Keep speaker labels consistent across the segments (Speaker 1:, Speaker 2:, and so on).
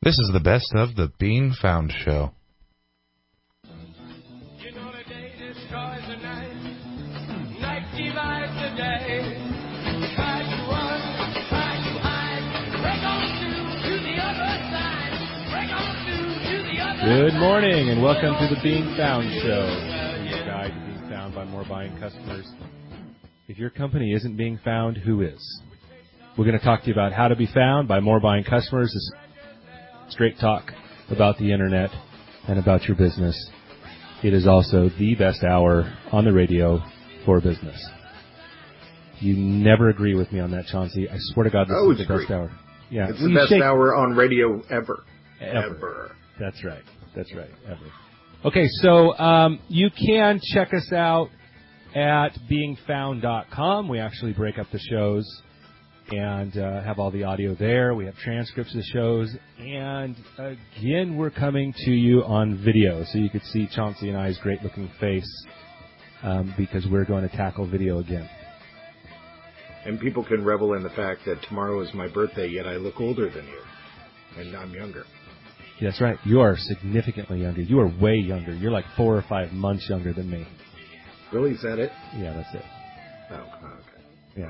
Speaker 1: This is the best of the Being Found show.
Speaker 2: You know the day destroys the night, night divides the day. Try to run, try to hide, break on through to the other side, break on through to the other side.
Speaker 3: Good morning and welcome to the Being Found show, your guide to being found by more buying customers. If your company isn't being found, who is? We're going to talk to you about how to be found by more buying customers. This straight talk about the internet and about your business. It is also the best hour on the radio for business. You never agree with me on that, Chauncey. I swear to God, this is the best hour. Yeah,
Speaker 4: it's the best hour on radio ever.
Speaker 3: Ever. That's right. Ever. Okay, so you can check us out at beingfound.com. We actually break up the shows and have all the audio there. We have transcripts of the shows. And, again, we're coming to you on video, so you could see Chauncey and I's great-looking face because we're going to tackle video again.
Speaker 4: And people can revel in the fact that tomorrow is my birthday, yet I look older than you. And I'm younger.
Speaker 3: Yeah, that's right. You are significantly younger. You are way younger. You're like 4 or 5 months younger than me.
Speaker 4: Really? Is that it?
Speaker 3: Yeah, that's it.
Speaker 4: Oh, okay.
Speaker 3: Yeah.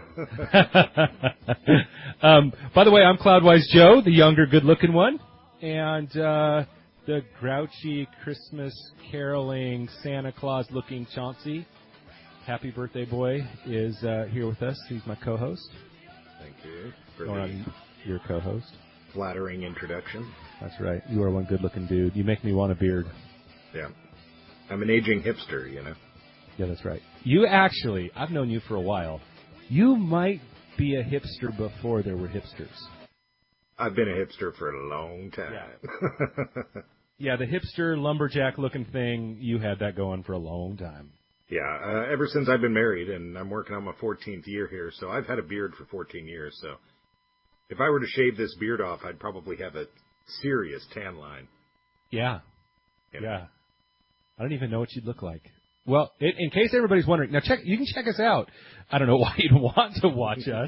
Speaker 3: By the way, I'm Cloudwise Joe, the younger, good-looking one, and the grouchy, Christmas caroling, Santa Claus-looking Chauncey, happy birthday boy, is here with us. He's my co-host.
Speaker 4: Thank you for
Speaker 3: your co-host.
Speaker 4: Flattering introduction.
Speaker 3: That's right. You are one good-looking dude. You make me want a beard.
Speaker 4: Yeah. I'm an aging hipster, you know.
Speaker 3: Yeah, that's right. You actually, I've known you for a while. You might be a hipster before there were hipsters.
Speaker 4: I've been a hipster for a long time.
Speaker 3: Yeah, the hipster lumberjack-looking thing, you had that going for a long time.
Speaker 4: Yeah, ever since I've been married, and I'm working on my 14th year here, so I've had a beard for 14 years. So if I were to shave this beard off, I'd probably have a serious tan line.
Speaker 3: Yeah. I don't even know what you'd look like. Well, in case everybody's wondering, now you can check us out. I don't know why you'd want to watch us,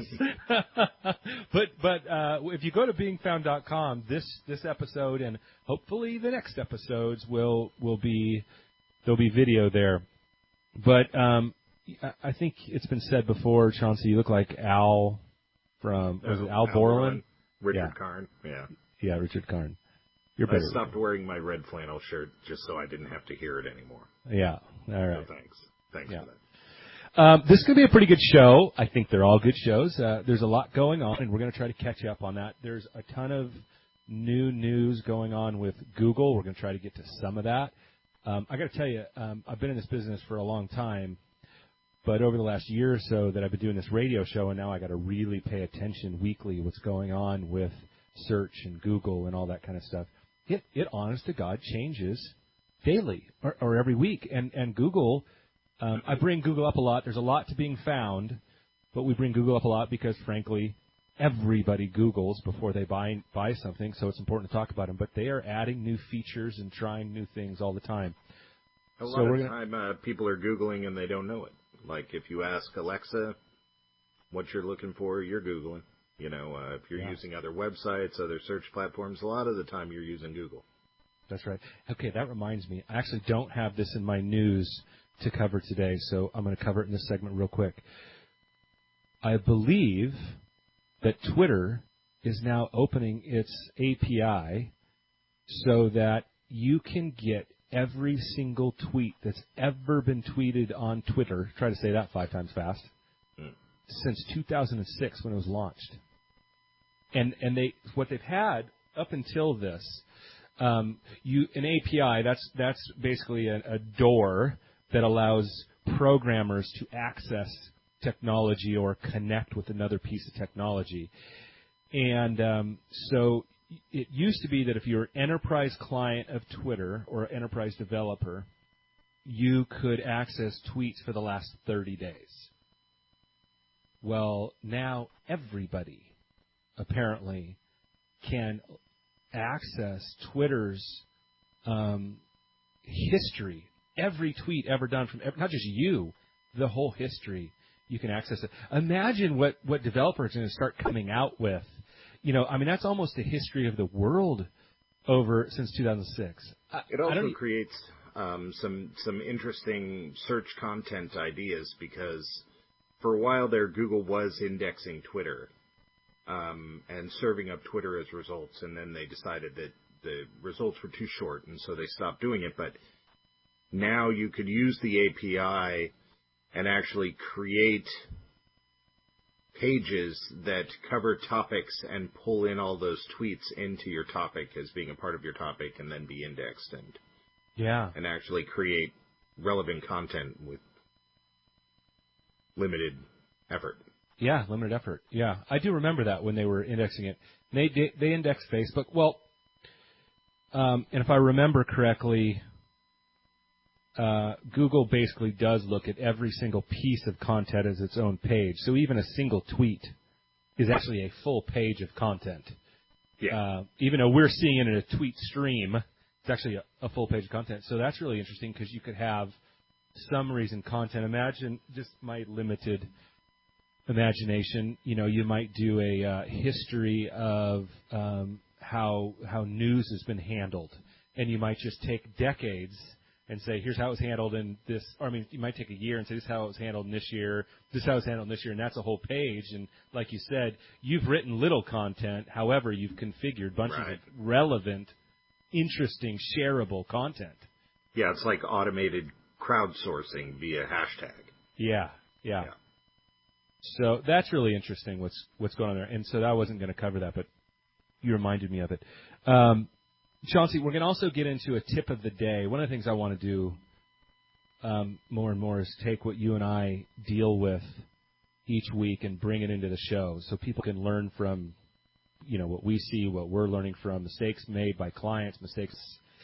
Speaker 3: but if you go to beingfound.com, this episode and hopefully the next episodes there'll be video there. But I think it's been said before, Chauncey, you look like Al from Al Borland?
Speaker 4: Richard Karn.
Speaker 3: Yeah, Richard Karn.
Speaker 4: I stopped wearing my red flannel shirt just so I didn't have to hear it anymore.
Speaker 3: Yeah. All right.
Speaker 4: So thanks for that.
Speaker 3: This is going to be a pretty good show. I think they're all good shows. There's a lot going on, and we're going to try to catch up on that. There's a ton of new news going on with Google. We're going to try to get to some of that. I got to tell you, I've been in this business for a long time, but over the last year or so that I've been doing this radio show, and now I got to really pay attention weekly what's going on with search and Google and all that kind of stuff. It honest to God changes daily or every week. And Google, I bring Google up a lot. There's a lot to being found, but we bring Google up a lot because, frankly, everybody Googles before they buy something, so it's important to talk about them. But they are adding new features and trying new things all the time.
Speaker 4: A lot of time people are Googling and they don't know it. Like if you ask Alexa what you're looking for, you're Googling. You know, if you're using other websites, other search platforms, a lot of the time you're using Google.
Speaker 3: That's right. Okay, that reminds me. I actually don't have this in my news to cover today, so I'm going to cover it in this segment real quick. I believe that Twitter is now opening its API so that you can get every single tweet that's ever been tweeted on Twitter. Try to say that 5 times fast. Since 2006 when it was launched. And what they've had up until this, an API, that's basically a door that allows programmers to access technology or connect with another piece of technology. And so it used to be that if you're an enterprise client of Twitter or enterprise developer, you could access tweets for the last 30 days. Well, now everybody apparently can access Twitter's history, every tweet ever done from not just you, the whole history. You can access it. Imagine what developers are going to start coming out with. You know, I mean, that's almost a history of the world since 2006.
Speaker 4: It also creates some interesting search content ideas because for a while there, Google was indexing Twitter and serving up Twitter as results, and then they decided that the results were too short, and so they stopped doing it. But now you could use the API and actually create pages that cover topics and pull in all those tweets into your topic as being a part of your topic and then be indexed and actually create relevant content with limited effort.
Speaker 3: Yeah, limited effort. Yeah, I do remember that when they were indexing it. They indexed Facebook. Well, and if I remember correctly, Google basically does look at every single piece of content as its own page. So even a single tweet is actually a full page of content.
Speaker 4: Yeah.
Speaker 3: Even though we're seeing it in a tweet stream, it's actually a full page of content. So that's really interesting because you could have summaries and content. Imagine just my limited imagination. You might do a history of how news has been handled, and you might just take decades and say, here's how it was handled in this, or you might take a year and say, this is how it was handled in this year, this is how it was handled in this year, and that's a whole page. And like you said, you've written little content, however, you've configured bunches of relevant, interesting, shareable content.
Speaker 4: Yeah, it's like automated crowdsourcing via hashtag.
Speaker 3: Yeah. So that's really interesting what's going on there. And so I wasn't going to cover that, but you reminded me of it. Chauncey, we're going to also get into a tip of the day. One of the things I want to do more and more is take what you and I deal with each week and bring it into the show so people can learn from, what we see, what we're learning from, mistakes made by clients, mistakes.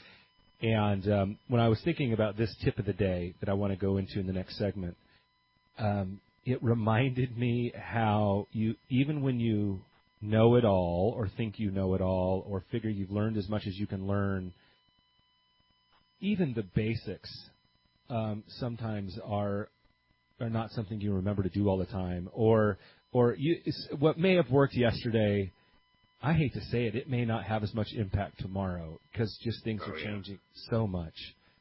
Speaker 3: And when I was thinking about this tip of the day that I want to go into in the next segment, it reminded me how even when you know it all or think you know it all or figure you've learned as much as you can learn, even the basics sometimes are not something you remember to do all the time. Or what may have worked yesterday, I hate to say it, it may not have as much impact tomorrow because just things are changing so much.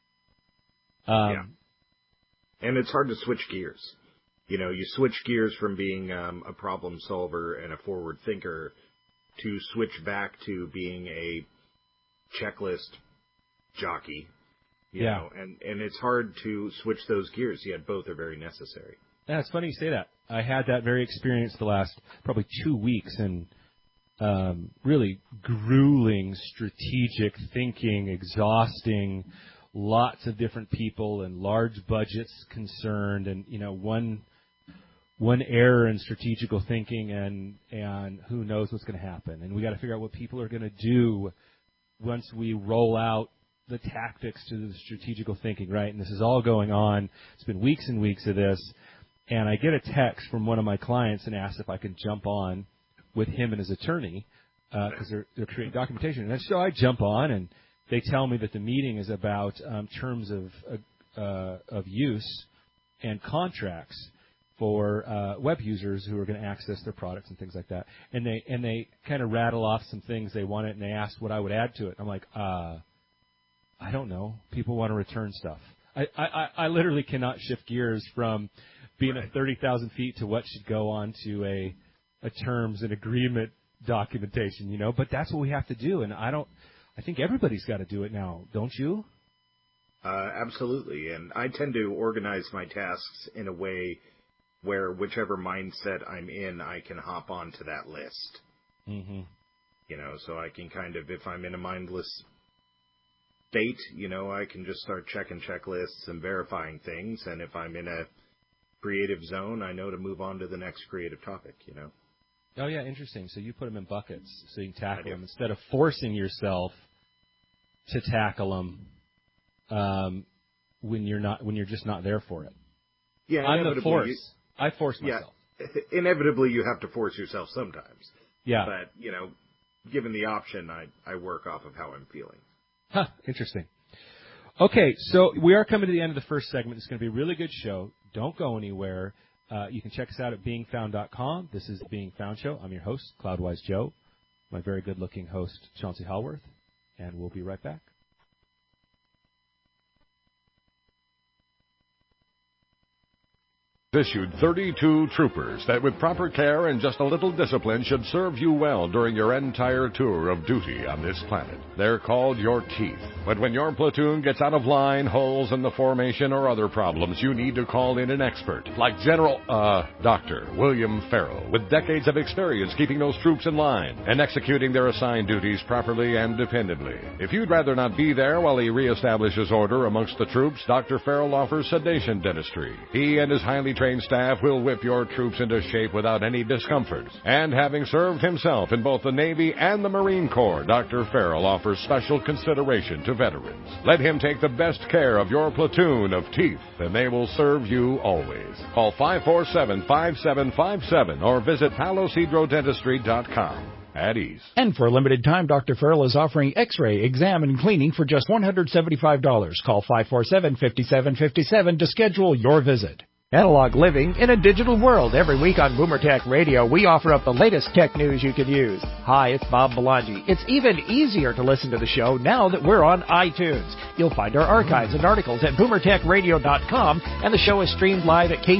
Speaker 4: And it's hard to switch gears. You switch gears from being a problem solver and a forward thinker to switch back to being a checklist jockey. You know, and it's hard to switch those gears, yet both are very necessary.
Speaker 3: Yeah, it's funny you say that. I had that very experience the last probably 2 weeks, and really grueling strategic thinking, exhausting, lots of different people and large budgets concerned, and one error in strategical thinking, and who knows what's going to happen. And we got to figure out what people are going to do once we roll out the tactics to the strategical thinking, right? And this is all going on. It's been weeks and weeks of this. And I get a text from one of my clients and asks if I can jump on with him and his attorney because they're creating documentation. And so I jump on, and they tell me that the meeting is about terms of use and contracts for web users who are going to access their products and things like that. And they kind of rattle off some things they wanted, and they asked what I would add to it. I'm like, I don't know. People want to return stuff. I literally cannot shift gears from being at 30,000 feet to what should go on to a terms and agreement documentation, But that's what we have to do, and I think everybody's got to do it now, don't you?
Speaker 4: Absolutely, and I tend to organize my tasks in a way where whichever mindset I'm in, I can hop onto that list.
Speaker 3: Mm-hmm.
Speaker 4: So I can kind of, if I'm in a mindless state, I can just start checking checklists and verifying things. And if I'm in a creative zone, I know to move on to the next creative topic,
Speaker 3: Oh, yeah, interesting. So you put them in buckets so you can tackle them instead of forcing yourself to tackle them when you're just not there for it.
Speaker 4: Yeah,
Speaker 3: I'm the force. I force myself.
Speaker 4: Yeah, inevitably you have to force yourself sometimes.
Speaker 3: Yeah.
Speaker 4: But, given the option, I work off of how I'm feeling.
Speaker 3: Huh, interesting. Okay, so we are coming to the end of the first segment. It's going to be a really good show. Don't go anywhere. You can check us out at beingfound.com. This is the Being Found Show. I'm your host, Cloudwise Joe. My very good-looking host, Chauncey Hallworth. and we'll be right back.
Speaker 5: Issued 32 troopers that with proper care and just a little discipline should serve you well during your entire tour of duty on this planet. They're called your teeth. But when your platoon gets out of line, holes in the formation, or other problems, you need to call in an expert like Dr. William Farrell, with decades of experience keeping those troops in line and executing their assigned duties properly and dependably. If you'd rather not be there while he reestablishes order amongst the troops, Dr. Farrell offers sedation dentistry. He and his highly trained staff will whip your troops into shape without any discomfort. And having served himself in both the Navy and the Marine Corps, Dr. Farrell offers special consideration to veterans. Let him take the best care of your platoon of teeth, and they will serve you always. Call 547-5757 or visit palosidrodentistry.com. At ease.
Speaker 6: And for a limited time, Dr. Farrell is offering X-ray, exam, and cleaning for just $175. Call 547-5757 to schedule your visit. Analog living in a digital world. Every week on Boomer Tech Radio, we offer up the latest tech news you could use. Hi, it's Bob Belangi. It's even easier to listen to the show now that we're on iTunes. You'll find our archives and articles at boomertechradio.com, and the show is streamed live at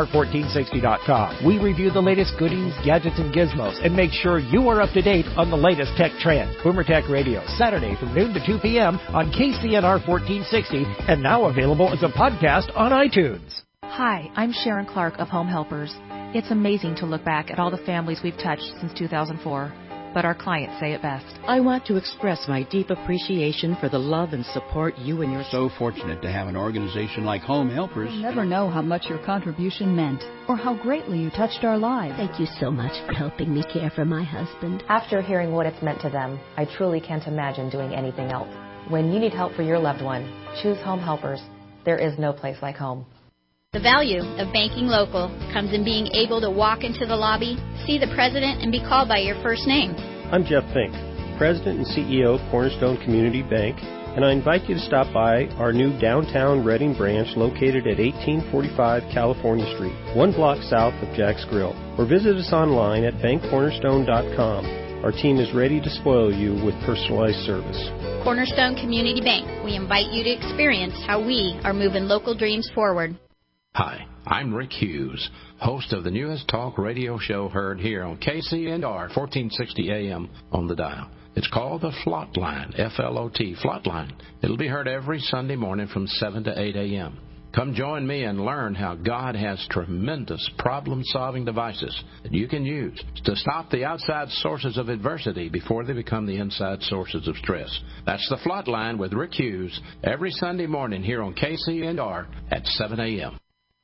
Speaker 6: kcnr1460.com. We review the latest goodies, gadgets, and gizmos, and make sure you are up to date on the latest tech trends. Boomer Tech Radio, Saturday from noon to 2 p.m. on KCNR 1460, and now available as a podcast on iTunes.
Speaker 7: Hi, I'm Sharon Clark of Home Helpers. It's amazing to look back at all the families we've touched since 2004, but our clients say it best.
Speaker 8: I want to express my deep appreciation for the love and support you and your...
Speaker 9: So fortunate to have an organization like Home Helpers.
Speaker 10: You'll never know how much your contribution meant or how greatly you touched our lives.
Speaker 11: Thank you so much for helping me care for my husband.
Speaker 12: After hearing what it's meant to them, I truly can't imagine doing anything else. When you need help for your loved one, choose Home Helpers. There is no place like home.
Speaker 13: The value of banking local comes in being able to walk into the lobby, see the president, and be called by your first name.
Speaker 14: I'm Jeff Fink, President and CEO of Cornerstone Community Bank, and I invite you to stop by our new downtown Reading branch located at 1845 California Street, 1 block south of Jack's Grill, or visit us online at bankcornerstone.com. Our team is ready to spoil you with personalized service.
Speaker 13: Cornerstone Community Bank, we invite you to experience how we are moving local dreams forward.
Speaker 15: Hi, I'm Rick Hughes, host of the newest talk radio show heard here on KCNR 1460 AM on the dial. It's called the Flot Line, F-L-O-T, Flot Line. It'll be heard every Sunday morning from 7 to 8 a.m. Come join me and learn how God has tremendous problem-solving devices that you can use to stop the outside sources of adversity before they become the inside sources of stress. That's the Flot Line with Rick Hughes every Sunday morning here on KCNR at 7 a.m.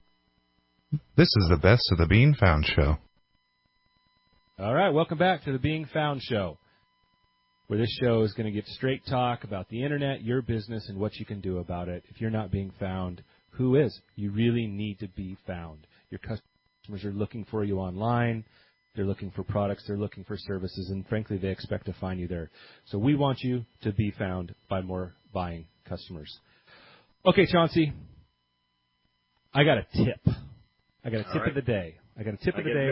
Speaker 1: This is the Best of the Being Found Show.
Speaker 3: All right, welcome back to the Being Found Show, where this show is going to give straight talk about the Internet, your business, and what you can do about it. If you're not being found, who is? You really need to be found. Your customers are looking for you online. They're looking for products. They're looking for services, and frankly, they expect to find you there. So we want you to be found by more buying customers. Okay, Chauncey, I got a tip. I got a tip of the day. I got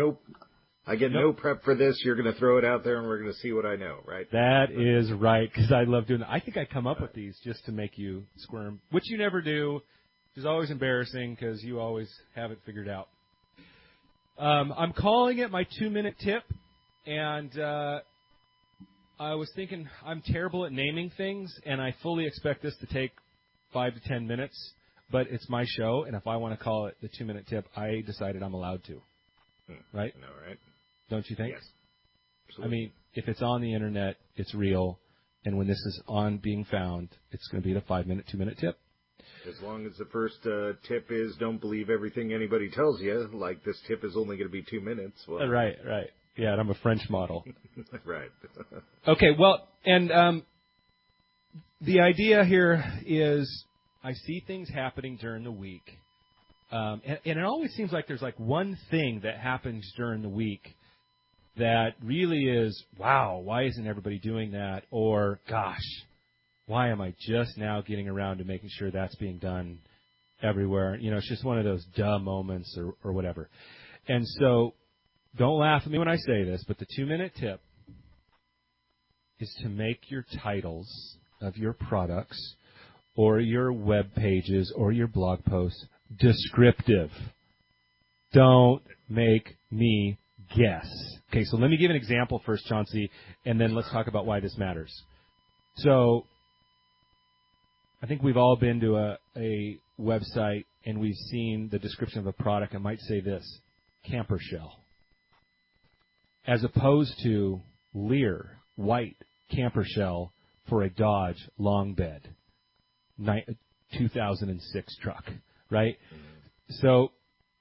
Speaker 4: no prep for this. You're going to throw it out there, and we're going to see what I know, right?
Speaker 3: That is right, because I love doing that. I think I come up with these just to make you squirm, which you never do, which is always embarrassing because you always have it figured out. I'm calling it my 2-minute tip, and I was thinking I'm terrible at naming things, and I fully expect this to take 5 to 10 minutes. But it's my show, and if I want to call it the 2-minute tip, I decided I'm allowed to. Right?
Speaker 4: I know, right?
Speaker 3: Don't you think?
Speaker 4: Yes. Absolutely.
Speaker 3: I mean, if it's on the Internet, it's real. And when this is on being found, it's going to be the 5-minute, 2-minute tip.
Speaker 4: As long as the first tip is don't believe everything anybody tells you, like this tip is only going to be 2 minutes. Well,
Speaker 3: Right. Yeah, and I'm a French model.
Speaker 4: Right.
Speaker 3: Okay, well, and the idea here is I see things happening during the week, and it always seems like there's like one thing that happens during the week that really is, wow, why isn't everybody doing that? Or, gosh, why am I just now getting around to making sure that's being done everywhere? You know, it's just one of those duh moments or whatever. And so don't laugh at me when I say this, but the 2-minute tip is to make your titles of your products or your web pages or your blog posts descriptive. Don't make me guess. Okay, so let me give an example first, Chauncey, and then let's talk about why this matters. So I think we've all been to a website and we've seen the description of a product. I might say this, camper shell, as opposed to Lear white camper shell for a Dodge long bed 2006 truck, right? So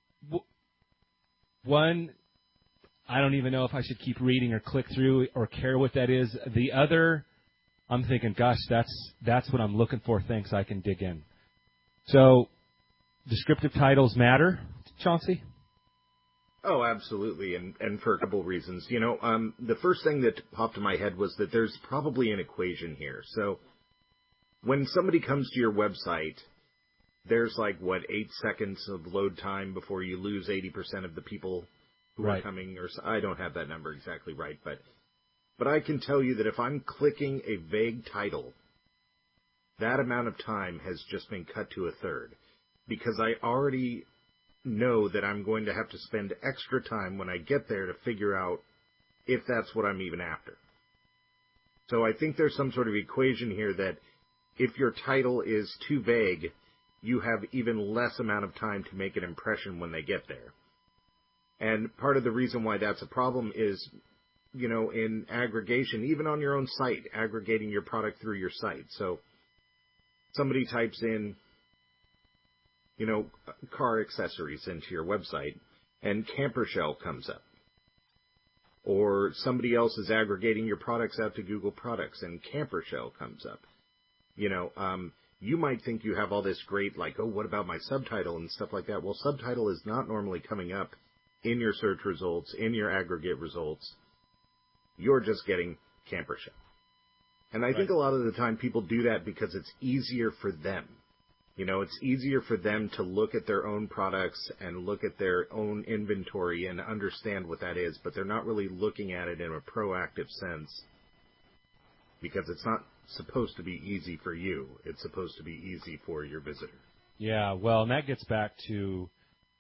Speaker 3: one, I don't even know if I should keep reading or click through or care what that is. The other, I'm thinking, gosh, that's what I'm looking for. Thanks, I can dig in. So descriptive titles matter, Chauncey?
Speaker 4: Oh, absolutely, and for a couple of reasons. You know, the first thing that popped in my head was that there's probably an equation here. So when somebody comes to your website, there's 8 seconds of load time before you lose 80% of the people who are coming. Or I don't have that number exactly right, but I can tell you that if I'm clicking a vague title, that amount of time has just been cut to a third, because I already know that I'm going to have to spend extra time when I get there to figure out if that's what I'm even after. So I think there's some sort of equation here that if your title is too vague, you have even less amount of time to make an impression when they get there. And part of the reason why that's a problem is, you know, in aggregation, even on your own site, aggregating your product through your site. So somebody types in, you know, car accessories into your website, and camper shell comes up. Or somebody else is aggregating your products out to Google Products, and camper shell comes up. You know, you might think you have all this great, what about my subtitle and stuff like that? Well, subtitle is not normally coming up in your search results, in your aggregate results. You're just getting camper shell. And I think a lot of the time people do that because it's easier for them. You know, it's easier for them to look at their own products and look at their own inventory and understand what that is, but they're not really looking at it in a proactive sense, because it's not supposed to be easy for you. It's supposed to be easy for your visitor.
Speaker 3: Yeah, well, and that gets back to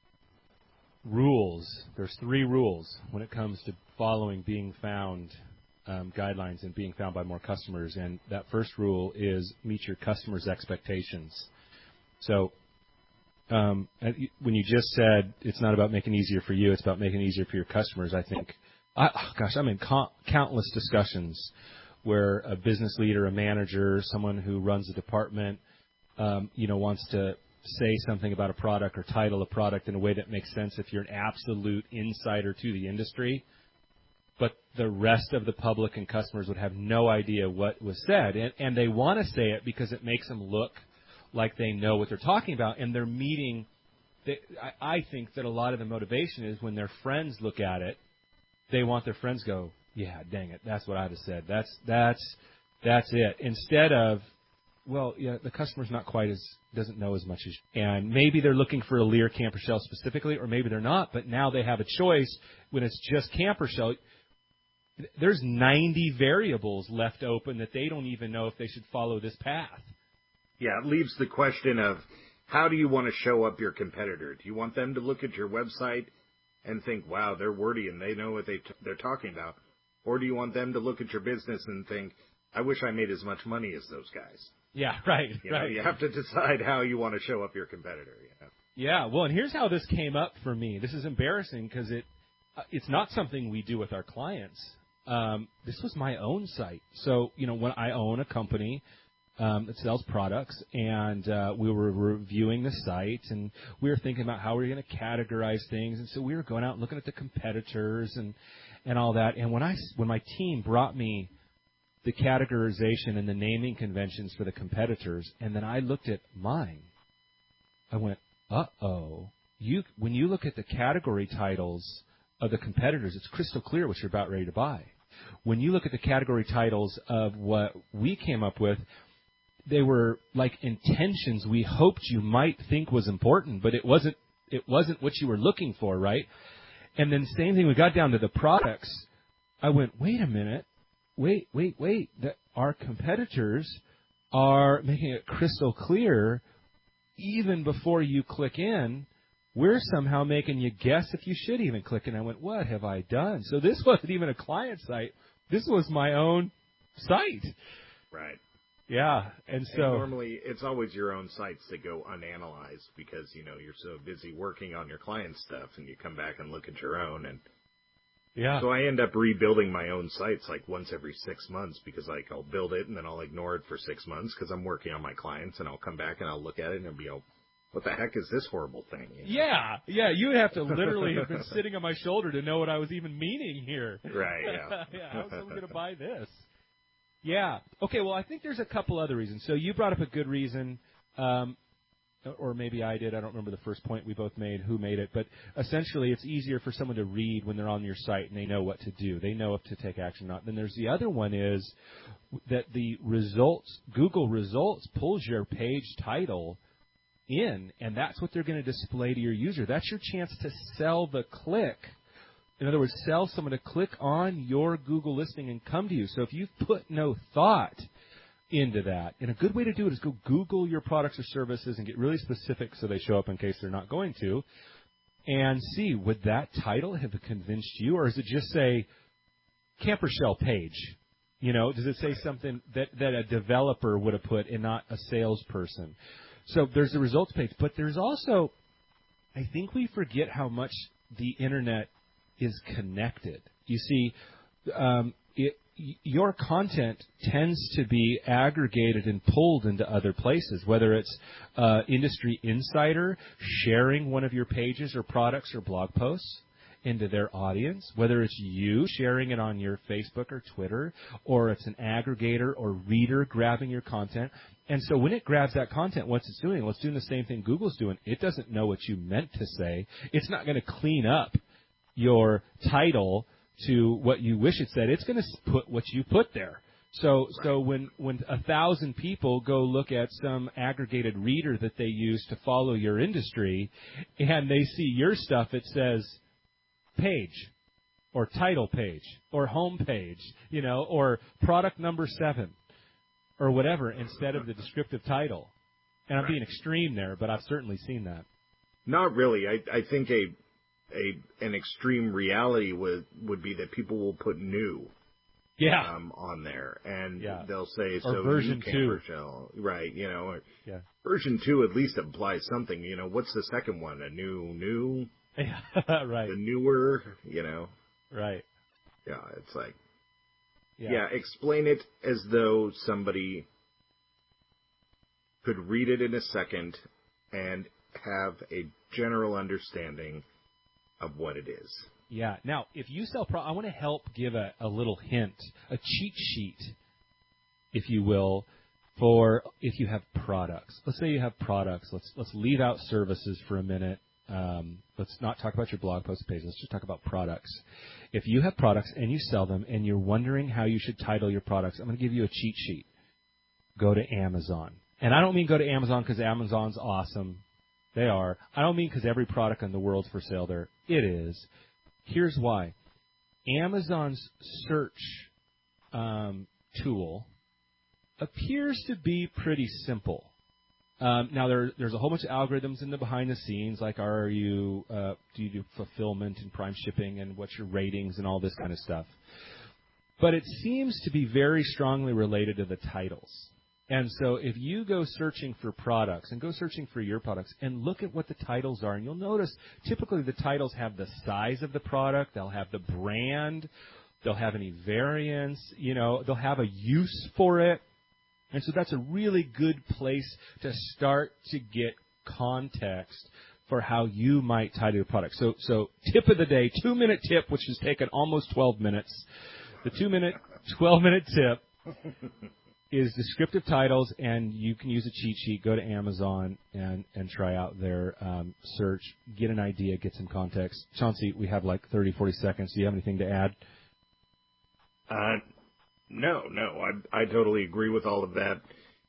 Speaker 3: rules. There's 3 rules when it comes to following being found guidelines and being found by more customers. And that first rule is meet your customers' expectations. So when you just said it's not about making it easier for you, it's about making it easier for your customers, I think, I'm in countless discussions where a business leader, a manager, someone who runs a department, wants to say something about a product or title a product in a way that makes sense if you're an absolute insider to the industry, but the rest of the public and customers would have no idea what was said. And they want to say it because it makes them look like they know what they're talking about, and they're meeting. I think that a lot of the motivation is when their friends look at it, they want their friends to go, yeah, dang it, that's what I'd have said. That's it. Instead of, well, yeah, the customer's doesn't know as much as you. And maybe they're looking for a Lear camper shell specifically, or maybe they're not, but now they have a choice when it's just camper shell. There's 90 variables left open that they don't even know if they should follow this path.
Speaker 4: Yeah, it leaves the question of, how do you want to show up your competitor? Do you want them to look at your website and think, wow, they're wordy and they know what they're talking about? Or do you want them to look at your business and think, I wish I made as much money as those guys?
Speaker 3: Yeah, right.
Speaker 4: You have to decide how you want to show up your competitor.
Speaker 3: Yeah, well, and here's how this came up for me. This is embarrassing because it's not something we do with our clients. This was my own site. So, when I own a company that sells products, and we were reviewing the site, and we were thinking about how we were going to categorize things, and so we were going out and looking at the competitors and all that. And when my team brought me the categorization and the naming conventions for the competitors, and then I looked at mine, I went, uh-oh. When you look at the category titles of the competitors, it's crystal clear what you're about ready to buy. When you look at the category titles of what we came up with, they were like intentions we hoped you might think was important, but it wasn't what you were looking for, right? And then same thing, we got down to the products. I went, wait a minute. wait. That our competitors are making it crystal clear even before you click in. We're somehow making you guess if you should even click. And I went, what have I done? So this wasn't even a client site. This was my own site.
Speaker 4: Right.
Speaker 3: Yeah. And
Speaker 4: normally it's always your own sites that go unanalyzed because, you're so busy working on your client stuff and you come back and look at your own. And
Speaker 3: yeah.
Speaker 4: So I end up rebuilding my own sites like once every 6 months because I'll build it and then I'll ignore it for 6 months because I'm working on my clients and I'll come back and I'll look at it and it'll be what the heck is this horrible thing?
Speaker 3: Yeah, you would have to literally have been sitting on my shoulder to know what I was even meaning here.
Speaker 4: Right, yeah.
Speaker 3: How's someone going to buy this? Yeah. Okay, well, I think there's a couple other reasons. So you brought up a good reason, or maybe I did. I don't remember the first point we both made, who made it. But essentially, it's easier for someone to read when they're on your site and they know what to do. They know if to take action or not. Then there's the other one is that the results, Google results, pulls your page title in, and that's what they're going to display to your user. That's your chance to sell the click. In other words, sell someone to click on your Google listing and come to you. So if you've put no thought into that, and a good way to do it is go Google your products or services and get really specific so they show up in case they're not going to, and see, would that title have convinced you, or does it just say camper shell page? Does it say something that a developer would have put and not a salesperson? So there's the results page, but there's also, I think we forget how much the Internet is connected. You see, your content tends to be aggregated and pulled into other places, whether it's industry insider sharing one of your pages or products or blog posts into their audience, whether it's you sharing it on your Facebook or Twitter, or it's an aggregator or reader grabbing your content. And so when it grabs that content, what's it doing? Well, it's doing the same thing Google's doing. It doesn't know what you meant to say. It's not going to clean up your title to what you wish it said. It's going to put what you put there. So when 1,000 people go look at some aggregated reader that they use to follow your industry, and they see your stuff, it says page or title page or home page, or product number 7 or whatever instead of the descriptive title. And I'm being extreme there, but I've certainly seen that.
Speaker 4: Not really. I think an extreme reality would be that people will put new on there, and they'll say,
Speaker 3: or
Speaker 4: so
Speaker 3: version
Speaker 4: new
Speaker 3: 2.
Speaker 4: Shell, right, or version 2 at least implies something. What's the second one? A new?
Speaker 3: Right.
Speaker 4: The newer,
Speaker 3: Right.
Speaker 4: Yeah, it's like, explain it as though somebody could read it in a second and have a general understanding of what it is.
Speaker 3: Yeah. Now, if you sell I want to help give a little hint, a cheat sheet, if you will, for if you have products. Let's say you have products. Let's leave out services for a minute. Let's not talk about your blog post page. Let's just talk about products. If you have products and you sell them and you're wondering how you should title your products, I'm going to give you a cheat sheet. Go to Amazon. And I don't mean go to Amazon because Amazon's awesome. They are. I don't mean because every product in the world's for sale there. It is. Here's why. Amazon's search tool appears to be pretty simple. Now, there's a whole bunch of algorithms in the behind the scenes, like do you do fulfillment and prime shipping and what's your ratings and all this kind of stuff. But it seems to be very strongly related to the titles. And so if you go searching for products and go searching for your products and look at what the titles are, and you'll notice typically the titles have the size of the product, they'll have the brand, they'll have any variants, they'll have a use for it. And so that's a really good place to start to get context for how you might title your product. So tip of the day, 2-minute tip, which has taken almost 12 minutes. The 2-minute, 12-minute tip is descriptive titles, and you can use a cheat sheet. Go to Amazon and try out their search. Get an idea, get some context. Chauncey, we have like 30, 40 seconds. Do you have anything to add?
Speaker 4: No, I totally agree with all of that.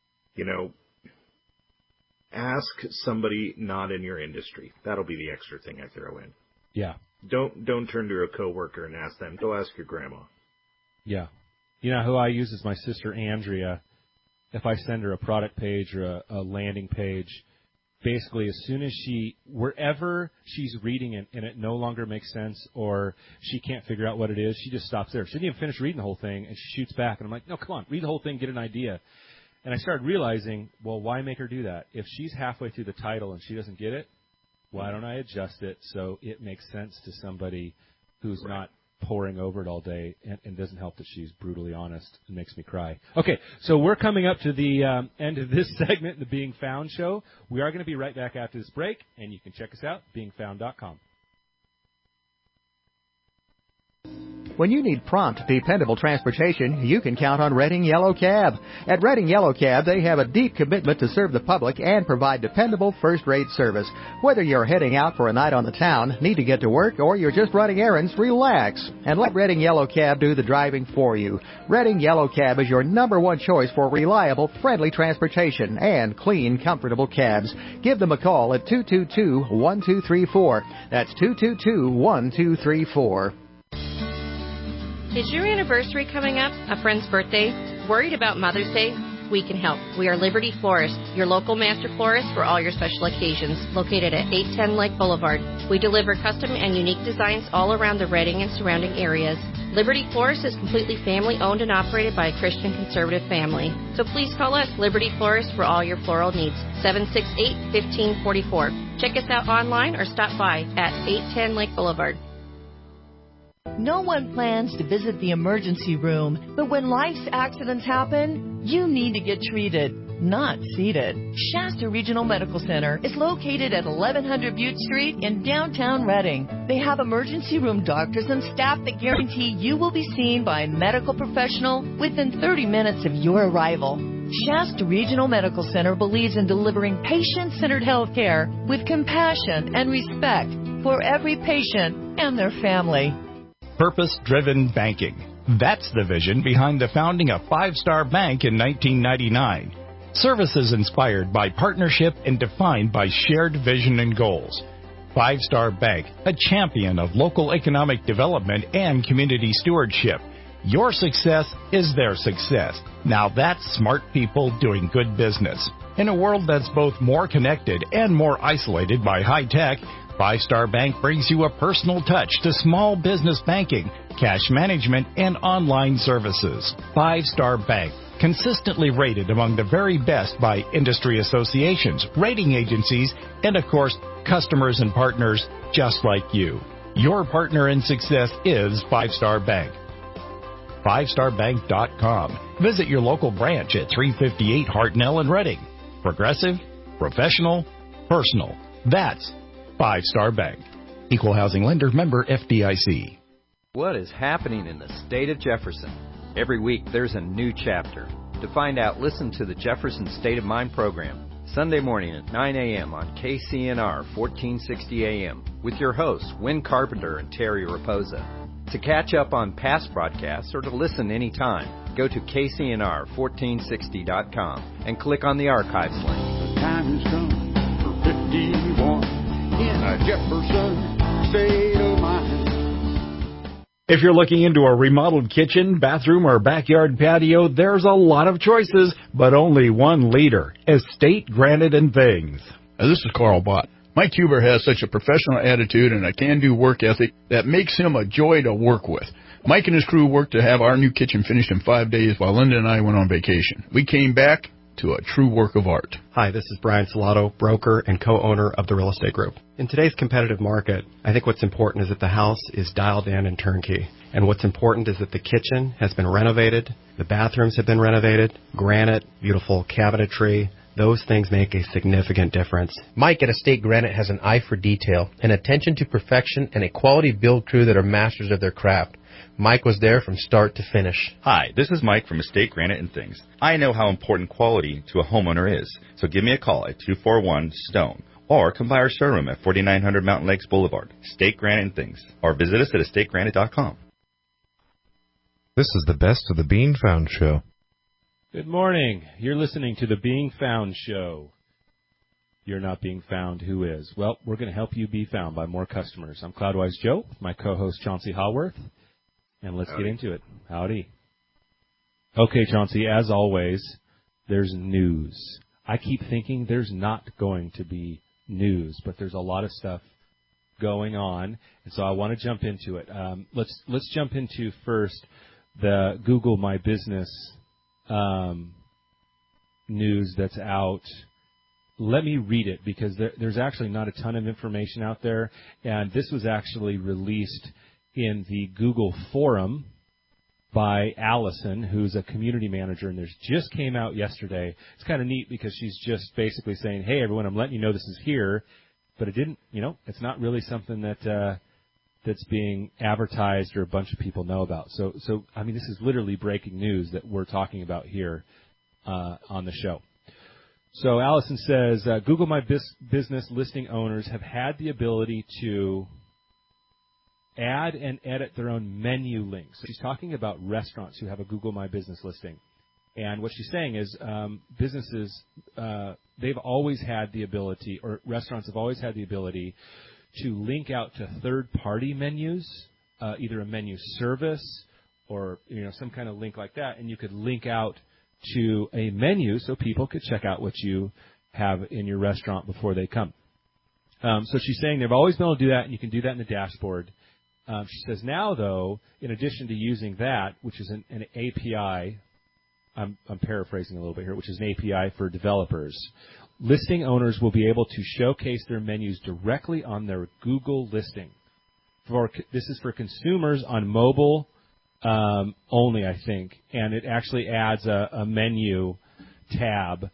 Speaker 4: Ask somebody not in your industry. That'll be the extra thing I throw in.
Speaker 3: Yeah.
Speaker 4: Don't turn to a coworker and ask them. Go ask your grandma.
Speaker 3: Yeah. You know who I use is my sister Andrea. If I send her a product page or a landing page, basically as soon as wherever she's reading it and it no longer makes sense or she can't figure out what it is, she just stops there. She didn't even finish reading the whole thing, and she shoots back. And I'm like, no, come on, read the whole thing, get an idea. And I started realizing, well, why make her do that? If she's halfway through the title and she doesn't get it, why don't I adjust it so it makes sense to somebody who's not poring over it all day, and doesn't help that she's brutally honest. It makes me cry. Okay, so we're coming up to the end of this segment, the Being Found show. We are going to be right back after this break, and you can check us out, beingfound.com.
Speaker 16: When you need prompt, dependable transportation, you can count on Redding Yellow Cab. At Redding Yellow Cab, they have a deep commitment to serve the public and provide dependable first-rate service. Whether you're heading out for a night on the town, need to get to work, or you're just running errands, relax and let Redding Yellow Cab do the driving for you. Redding Yellow Cab is your #1 choice for reliable, friendly transportation and clean, comfortable cabs. Give them a call at 222-1234. That's 222-1234.
Speaker 17: Is your anniversary coming up? A friend's birthday? Worried about Mother's Day? We can help. We are Liberty Florist, your local master florist for all your special occasions, located at 810 Lake Boulevard. We deliver custom and unique designs all around the Redding and surrounding areas. Liberty Florist is completely family-owned and operated by a Christian conservative family. So please call us Liberty Florist for all your floral needs, 768-1544. Check us out online or stop by at 810 Lake Boulevard.
Speaker 18: No one plans to visit the emergency room, but when life's accidents happen, you need to get treated, not seated. Shasta Regional Medical Center is located at 1100 Butte Street in downtown Redding. They have emergency room doctors and staff that guarantee you will be seen by a medical professional within 30 minutes of your arrival. Shasta Regional Medical Center believes in delivering patient-centered health care with compassion and respect for every patient and their family.
Speaker 6: Purpose-driven banking. That's the vision behind the founding of Five Star Bank in 1999. Services inspired by partnership and defined by shared vision and goals. Five Star Bank, a champion of local economic development and community stewardship. Your success is their success. Now that's smart people doing good business. In a world that's both more connected and more isolated by high tech, Five Star Bank brings you a personal touch to small business banking, cash management, and online services. Five Star Bank, consistently rated among the very best by industry associations, rating agencies, and of course, customers and partners just like you. Your partner in success is Five Star Bank. FiveStarBank.com. Visit your local branch at 358 Hartnell in Redding. Progressive, professional, personal. That's Five Star Bank. Equal housing lender, member FDIC.
Speaker 19: What is happening in the state of Jefferson? Every week there's a new chapter. To find out, listen to the Jefferson State of Mind program, Sunday morning at 9 a.m. on KCNR 1460 AM with your hosts, Wynn Carpenter and Terry Raposa. To catch up on past broadcasts or to listen anytime, go to KCNR1460.com and click on the archives link.
Speaker 20: The time has come for 51 in a Jefferson state of mind.
Speaker 6: If you're looking into a remodeled kitchen, bathroom, or backyard patio, there's a lot of choices, but only one leader, Estate Granite and Things.
Speaker 21: This is Carl Bott. Mike Huber has such a professional attitude and a can-do work ethic that makes him a joy to work with. Mike and his crew worked to have our new kitchen finished in 5 days while Linda and I went on vacation. We came back to a true work of art.
Speaker 22: Hi, this is Brian Salato, broker and co-owner of the Real Estate Group. In today's competitive market, I think what's important is that the house is dialed in and turnkey. And what's important is that the kitchen has been renovated, the bathrooms have been renovated, granite, beautiful cabinetry. Those things make a significant difference.
Speaker 23: Mike at Estate Granite has an eye for detail, an attention to perfection, and a quality build crew that are masters of their craft. Mike was there from start to finish.
Speaker 24: Hi, this is Mike from Estate Granite and Things. I know how important quality to a homeowner is, so give me a call at 241-STONE or come by our showroom at 4900 Mountain Lakes Boulevard, Estate Granite and Things, or visit us at estategranite.com.
Speaker 1: This is the best of the Being Found show.
Speaker 3: Good morning. You're listening to the Being Found show. You're not being found. Who is? Well, we're going to help you be found by more customers. I'm Cloudwise Joe, my co-host Chauncey Haworth, and let's get into it. Howdy. Okay, Chauncey, as always, there's news. I keep thinking there's not going to be news, but there's a lot of stuff going on, and so I want to jump into it. Let's jump into first the Google My Business news that's out. Let me read it because there's actually not a ton of information out there, and this was actually released in the Google forum by Allison, who's a community manager, and this just came out yesterday. It's kind of neat because she's just basically saying, hey, everyone, I'm letting you know this is here, but it didn't, it's not really something that that's being advertised or a bunch of people know about. So I mean, this is literally breaking news that we're talking about here on the show. So Allison says, Google My Business listing owners have had the ability to add and edit their own menu links. She's talking about restaurants who have a Google My Business listing. And what she's saying is businesses, they've always had the ability, or restaurants have always had the ability to link out to third-party menus, either a menu service or some kind of link like that, and you could link out to a menu so people could check out what you have in your restaurant before they come. So she's saying they've always been able to do that, and you can do that in the dashboard. She says now, though, in addition to using that, which is an API, I'm paraphrasing a little bit here, which is an API for developers, listing owners will be able to showcase their menus directly on their Google listing. This is for consumers on mobile only, I think, and it actually adds a menu tab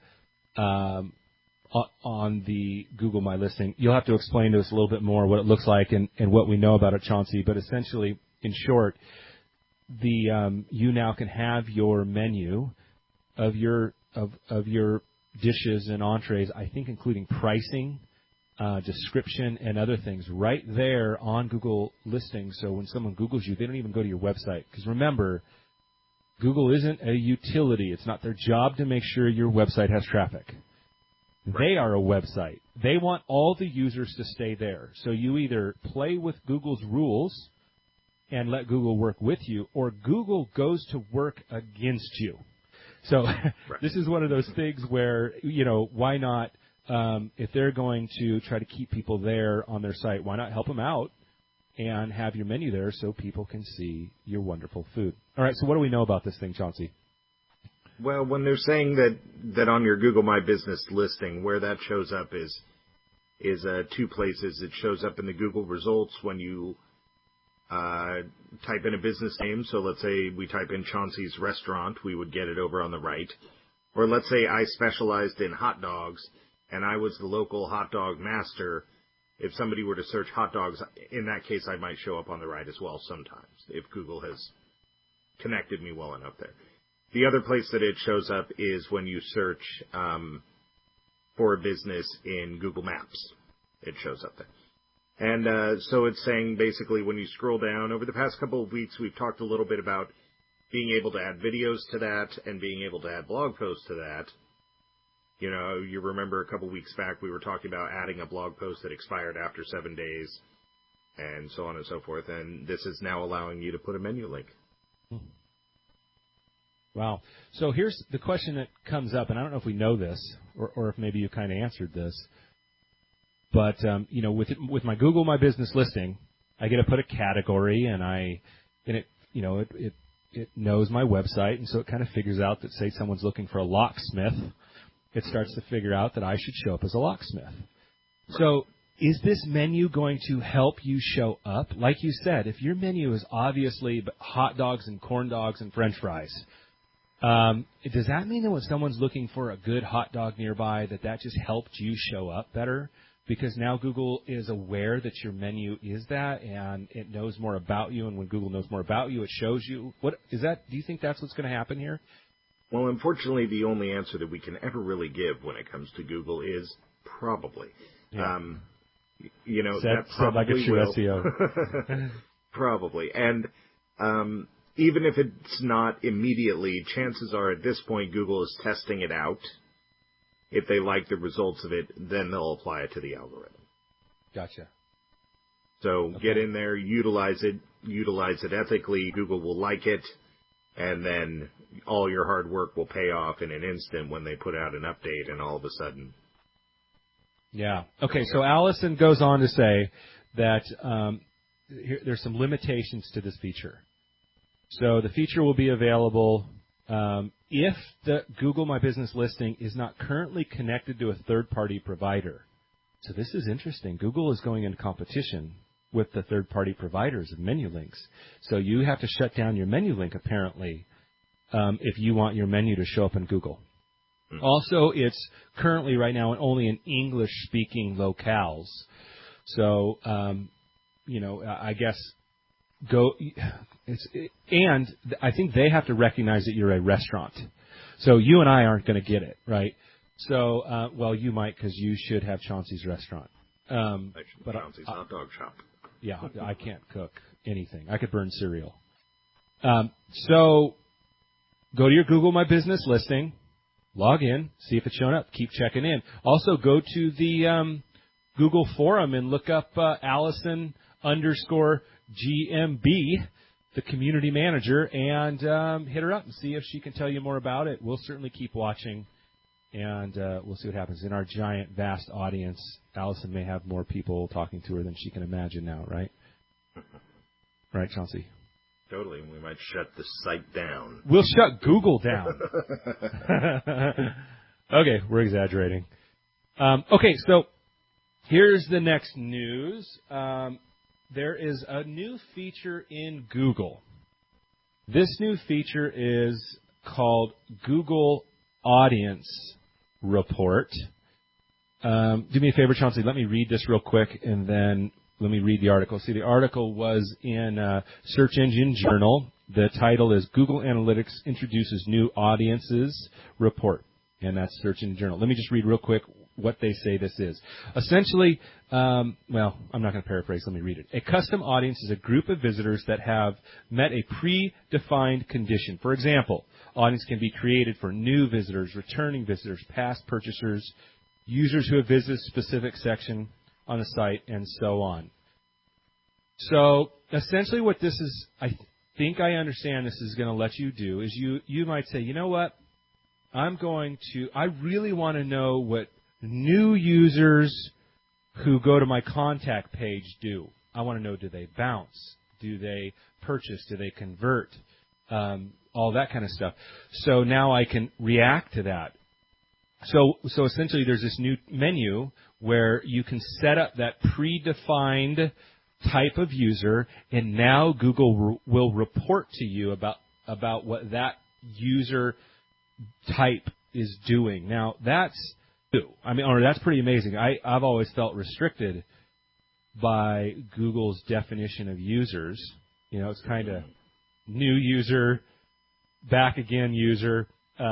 Speaker 3: on the Google My Listing. You'll have to explain to us a little bit more what it looks like and what we know about it, Chauncey. But essentially, in short, you now can have your menu of your dishes and entrees, I think including pricing, description, and other things right there on Google Listings. So when someone Googles you, they don't even go to your website. Because remember, Google isn't a utility. It's not their job to make sure your website has traffic. They are a website. They want all the users to stay there. So you either play with Google's rules and let Google work with you, or Google goes to work against you. So this is one of those things where, why not, if they're going to try to keep people there on their site, why not help them out and have your menu there so people can see your wonderful food? All right, so what do we know about this thing, Chauncey?
Speaker 4: Well, when they're saying that on your Google My Business listing, where that shows up is two places. It shows up in the Google results when you type in a business name. So let's say we type in Chauncey's Restaurant, we would get it over on the right. Or let's say I specialized in hot dogs and I was the local hot dog master. If somebody were to search hot dogs, in that case I might show up on the right as well sometimes, if Google has connected me well enough there. The other place that it shows up is when you search for a business in Google Maps. It shows up there. And so it's saying basically when you scroll down, over the past couple of weeks we've talked a little bit about being able to add videos to that and being able to add blog posts to that. You remember a couple of weeks back we were talking about adding a blog post that expired after 7 days and so on and so forth. And this is now allowing you to put a menu link.
Speaker 3: Wow. So here's the question that comes up, and I don't know if we know this or if maybe you kind of answered this. But, with my Google My Business listing, I get to put a category, and it knows my website, and so it kind of figures out that, say, someone's looking for a locksmith, it starts to figure out that I should show up as a locksmith. So is this menu going to help you show up? Like you said, if your menu is obviously hot dogs and corn dogs and French fries, does that mean that when someone's looking for a good hot dog nearby, that just helped you show up better? Because now Google is aware that your menu is that, and it knows more about you, and when Google knows more about you, it shows you. What is that? Do you think that's what's going to happen here?
Speaker 4: Well, unfortunately, the only answer that we can ever really give when it comes to Google is probably.
Speaker 3: Yeah.
Speaker 4: That probably will.
Speaker 3: SEO.
Speaker 4: Probably. And even if it's not immediately, chances are at this point Google is testing it out. If they like the results of it, then they'll apply it to the algorithm.
Speaker 3: Gotcha.
Speaker 4: So get in there, utilize it ethically. Google will like it, and then all your hard work will pay off in an instant when they put out an update, and all of a sudden.
Speaker 3: Yeah. Okay, so Allison goes on to say that there's some limitations to this feature. So the feature will be available if the Google My Business listing is not currently connected to a third-party provider. So this is interesting. Google is going into competition with the third-party providers of menu links. So you have to shut down your menu link, apparently, if you want your menu to show up in Google. Also, it's currently right now only in English-speaking locales. So, I guess and I think they have to recognize that you're a restaurant. So you and I aren't going to get it, right? So, you might, because you should have Chauncey's restaurant.
Speaker 4: But Chauncey's hot dog shop.
Speaker 3: Yeah, I can't cook anything. I could burn cereal. So go to your Google My Business listing, log in, see if it's showing up, keep checking in. Also, go to the Google forum and look up Allison_GMB, the community manager, and hit her up and see if she can tell you more about it. We'll certainly keep watching, and we'll see what happens. In our giant, vast audience, Allison may have more people talking to her than she can imagine now, right? Right, Chauncey?
Speaker 4: Totally. We might shut the site down.
Speaker 3: We'll shut Google down. Okay, we're exaggerating. Okay, so here's the next news. There is a new feature in Google. This new feature is called Google Audience Report. Do me a favor, Chauncey. Let me read this real quick, and then let me read the article. See, the article was in Search Engine Journal. The title is Google Analytics Introduces New Audiences Report, and that's Search Engine Journal. Let me just read real quick what they say this is. Essentially, I'm not going to paraphrase. Let me read it. A custom audience is a group of visitors that have met a predefined condition. For example, audience can be created for new visitors, returning visitors, past purchasers, users who have visited a specific section on the site, and so on. So essentially what this is, I think I understand this is going to let you do, is you might say, you know what, I really want to know what new users who go to my contact page do. I want to know, do they bounce? Do they purchase? Do they convert? All that kind of stuff. So now I can react to that. So essentially there's this new menu where you can set up that predefined type of user, and now Google will report to you about what that user type is doing. Now that's pretty amazing. I've always felt restricted by Google's definition of users. It's kind of new user, back again user,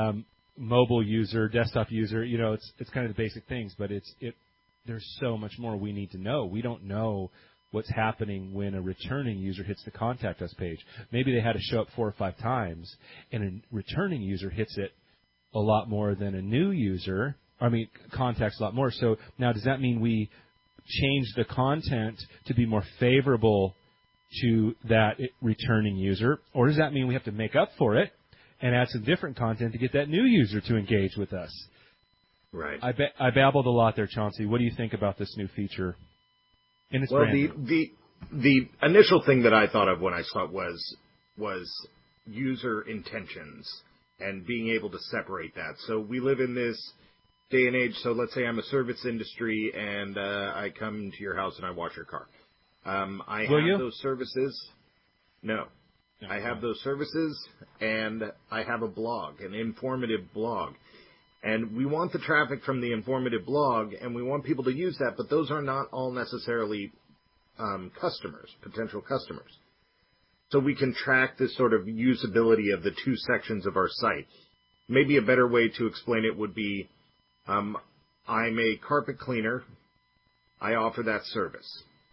Speaker 3: mobile user, desktop user. It's kind of the basic things, but there's so much more we need to know. We don't know what's happening when a returning user hits the Contact Us page. Maybe they had to show up 4 or 5 times, and a returning user hits it a lot more than a new user. Contacts a lot more. So now does that mean we change the content to be more favorable to that returning user, or does that mean we have to make up for it and add some different content to get that new user to engage with us?
Speaker 4: Right.
Speaker 3: I babbled a lot there, Chauncey. What do you think about this new feature? And it's
Speaker 4: the initial thing that I thought of when I saw it was user intentions and being able to separate that. So we live in this day and age. So let's say I'm a service industry and I come to your house and I wash your car. I have those services. No. I have those services, and I have a blog, an informative blog. And we want the traffic from the informative blog, and we want people to use that, but those are not all necessarily potential customers. So we can track this sort of usability of the two sections of our site. Maybe a better way to explain it would be, I'm a carpet cleaner. I offer that service.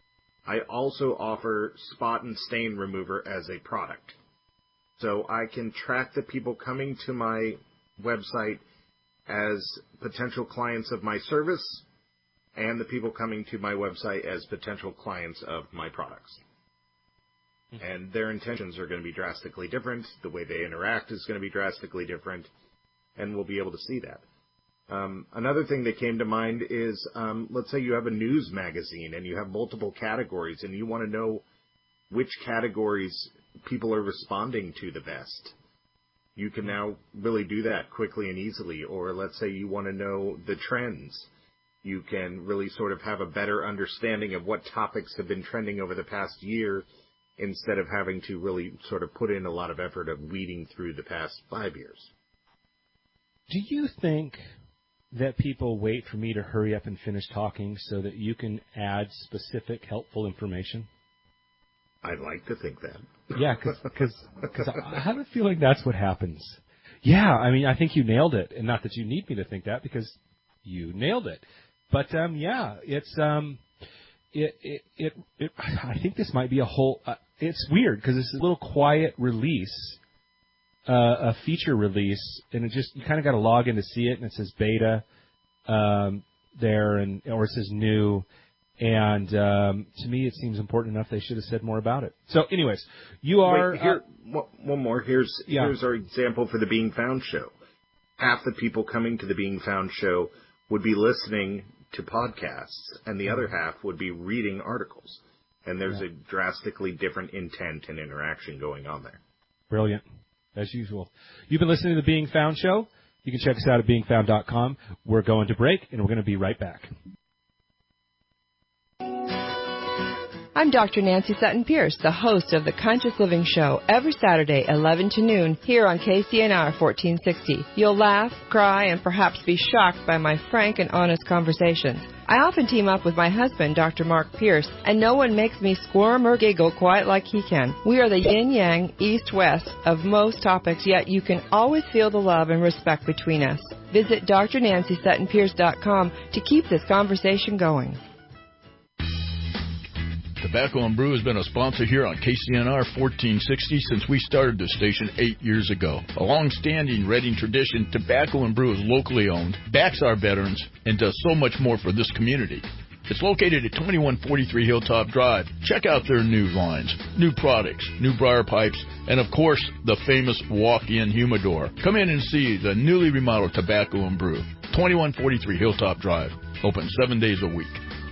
Speaker 4: I also offer spot and stain remover as a product. So I can track the people coming to my website as potential clients of my service and the people coming to my website as potential clients of my products. And their intentions are going to be drastically different. The way they interact is going to be drastically different. And we'll be able to see that. Another thing that came to mind is, let's say you have a news magazine and you have multiple categories and you want to know which categories people are responding to the best. You can now really do that quickly and easily. Or let's say you want to know the trends. You can really sort of have a better understanding of what topics have been trending over the past year instead of having to really sort of put in a lot of effort of weeding through the past 5 years.
Speaker 3: Do you think that people wait for me to hurry up and finish talking so that you can add specific, helpful information?
Speaker 4: I'd like to think that.
Speaker 3: Yeah, because I have a feeling that's what happens. Yeah, I mean, I think you nailed it, and not that you need me to think that because you nailed it. But yeah, it's I think this might be a whole. It's weird because it's a little quiet release, a feature release, and it just you kind of got to log in to see it, and it says beta there, or it says new. And to me, it seems important enough they should have said more about it. So, anyways, you are...
Speaker 4: Wait, here, one more. Here's our example for the Being Found show. Half the people coming to the Being Found show would be listening to podcasts, and the other half would be reading articles. And there's a drastically different intent and interaction going on there.
Speaker 3: Brilliant, as usual. You've been listening to the Being Found show. You can check us out at beingfound.com. We're going to break, and we're going to be right back.
Speaker 2: I'm Dr. Nancy Sutton Pierce, the host of the Conscious Living Show, every Saturday, 11 to noon, here on KCNR 1460. You'll laugh, cry, and perhaps be shocked by my frank and honest conversations. I often team up with my husband, Dr. Mark Pierce, and no one makes me squirm or giggle quite like he can. We are the yin-yang, east-west of most topics, yet you can always feel the love and respect between us. Visit drnancysuttonpierce.com to keep this conversation going.
Speaker 21: Tobacco and Brew has been a sponsor here on KCNR 1460 since we started the station 8 years ago. A long-standing Reading tradition, Tobacco and Brew is locally owned, backs our veterans, and does so much more for this community. It's located at 2143 Hilltop Drive. Check out their new lines, new products, new briar pipes, and of course, the famous walk-in humidor. Come in and see the newly remodeled Tobacco and Brew, 2143 Hilltop Drive. Open 7 days a week.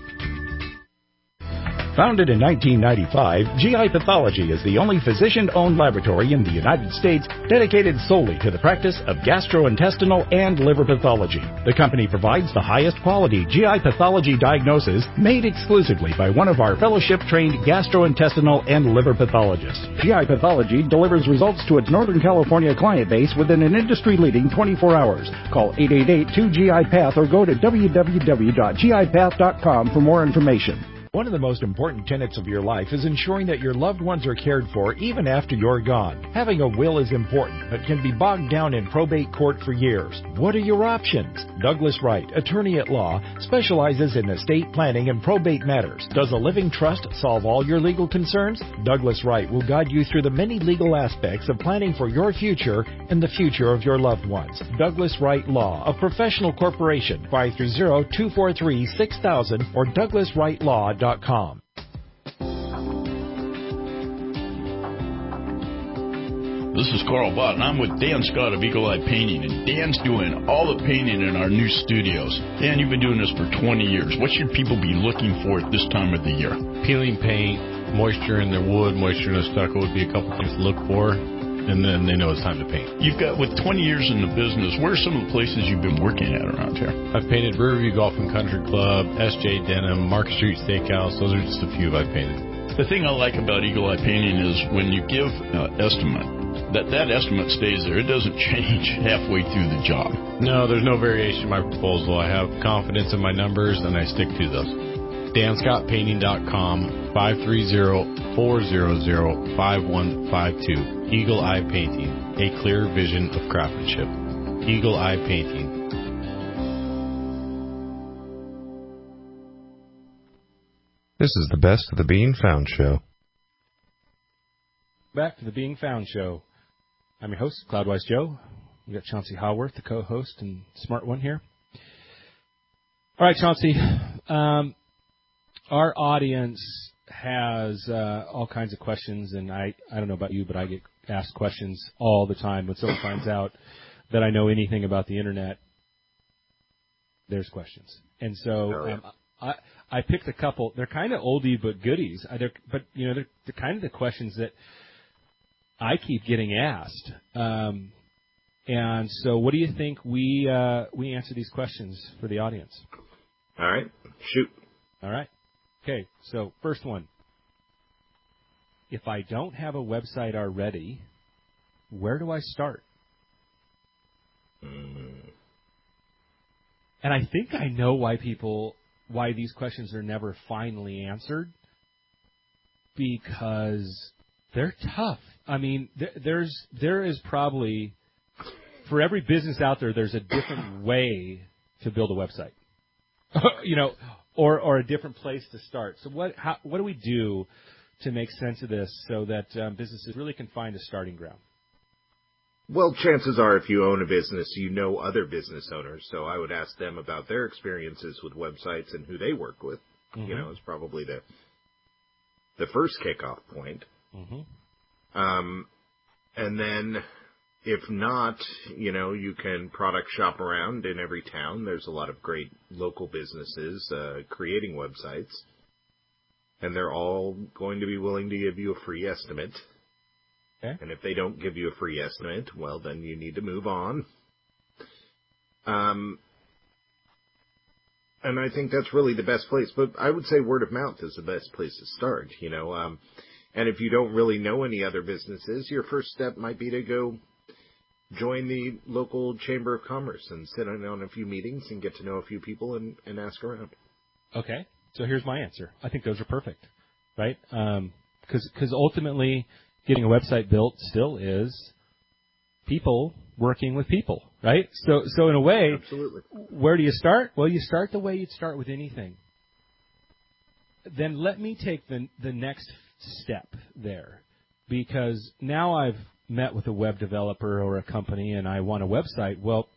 Speaker 6: Founded in 1995, GI Pathology is the only physician-owned laboratory in the United States dedicated solely to the practice of gastrointestinal and liver pathology. The company provides the highest quality GI pathology diagnosis made exclusively by one of our fellowship-trained gastrointestinal and liver pathologists. GI Pathology delivers results to its Northern California client base within an industry-leading 24 hours. Call 888-2GI-PATH or go to www.gipath.com for more information. One of the most important tenets of your life is ensuring that your loved ones are cared for even after you're gone. Having a will is important, but can be bogged down in probate court for years. What are your options? Douglas Wright, attorney at law, specializes in estate planning and probate matters. Does a living trust solve all your legal concerns? Douglas Wright will guide you through the many legal aspects of planning for your future and the future of your loved ones. Douglas Wright Law, a professional corporation, 530-243-6000 or douglaswrightlaw.com.
Speaker 21: This is Carl Bott, and I'm with Dan Scott of Eagle Eye Painting, and Dan's doing all the painting in our new studios. Dan, you've been doing this for 20 years. What should people be looking for at this time of the year?
Speaker 5: Peeling paint, moisture in their wood, moisture in the stucco would be a couple things to look for, and then they know it's time to paint.
Speaker 21: You've got, with 20 years in the business, where are some of the places you've been working at around here?
Speaker 5: I've painted Riverview Golf and Country Club, SJ Denham, Market Street Steakhouse. Those are just a few I've painted.
Speaker 21: The thing I like about Eagle Eye Painting is when you give an estimate, that estimate stays there. It doesn't change halfway through the job.
Speaker 5: No, there's no variation in my proposal. I have confidence in my numbers, and I stick to those. DanScottPainting.com, 530-400-5152. Eagle Eye Painting, a clear vision of craftsmanship. Eagle Eye Painting.
Speaker 1: This is the Best of the Being Found show.
Speaker 3: Back to the Being Found show. I'm your host, Cloudwise Joe. We've got Chauncey Haworth, the co-host and smart one here. All right, Chauncey. Our audience has all kinds of questions, and I don't know about you, but I get asked questions all the time. When someone finds out that I know anything about the Internet, there's questions. And so I picked a couple. They're kind of oldie but goodies. They're kind of the questions that I keep getting asked. And so what do you think we answer these questions for the audience?
Speaker 4: All right. Shoot.
Speaker 3: All right. Okay, so first one. If I don't have a website already, where do I start? And I think I know why these questions are never finally answered. Because they're tough. I mean, there is probably, for every business out there, there's a different way to build a website. Or a different place to start. So what do we do to make sense of this so that businesses really can find a starting ground?
Speaker 4: Well, chances are if you own a business, you know other business owners. So I would ask them about their experiences with websites and who they work with.
Speaker 3: Mm-hmm.
Speaker 4: Is probably the first kickoff point.
Speaker 3: Mm-hmm.
Speaker 4: And then if not, you can product shop around in every town. There's a lot of great local businesses creating websites. And they're all going to be willing to give you a free estimate.
Speaker 3: Okay.
Speaker 4: And if they don't give you a free estimate, well, then you need to move on. And I think that's really the best place. But I would say word of mouth is the best place to start, And if you don't really know any other businesses, your first step might be to go join the local Chamber of Commerce and sit in on a few meetings and get to know a few people and ask around.
Speaker 3: Okay. So here's my answer. I think those are perfect, right? Because ultimately, getting a website built still is people working with people, right? So in a way,
Speaker 4: absolutely.
Speaker 3: Where do you start? Well, you start the way you'd start with anything. Then let me take the next step there, because now I've met with a web developer or a company and I want a website. Well,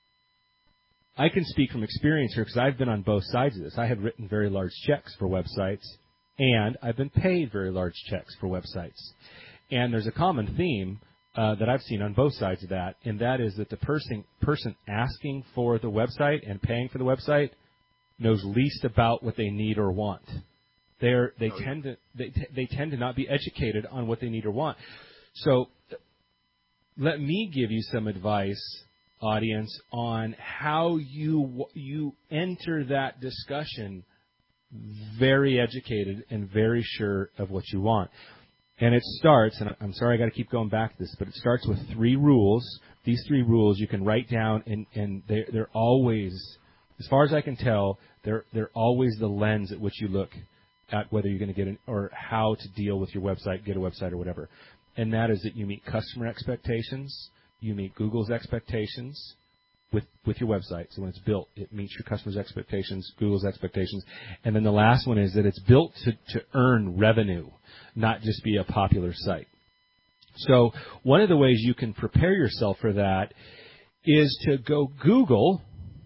Speaker 3: I can speak from experience here because I've been on both sides of this. I have written very large checks for websites, and I've been paid very large checks for websites. And there's a common theme that I've seen on both sides of that, and that is that the person asking for the website and paying for the website knows least about what they need or want. They tend to not be educated on what they need or want. So let me give you some advice, audience, on how you enter that discussion very educated and very sure of what you want. And it starts, and I'm sorry I got to keep going back to this, but it starts with 3 rules. These 3 rules you can write down, and they're always, as far as I can tell, they're always the lens at which you look at whether you're going to get or how to deal with your website, get a website or whatever. And that is that you meet customer expectations, you meet Google's expectations with your website. So when it's built, it meets your customers' expectations, Google's expectations. And then the last one is that it's built to earn revenue, not just be a popular site. So one of the ways you can prepare yourself for that is to go Google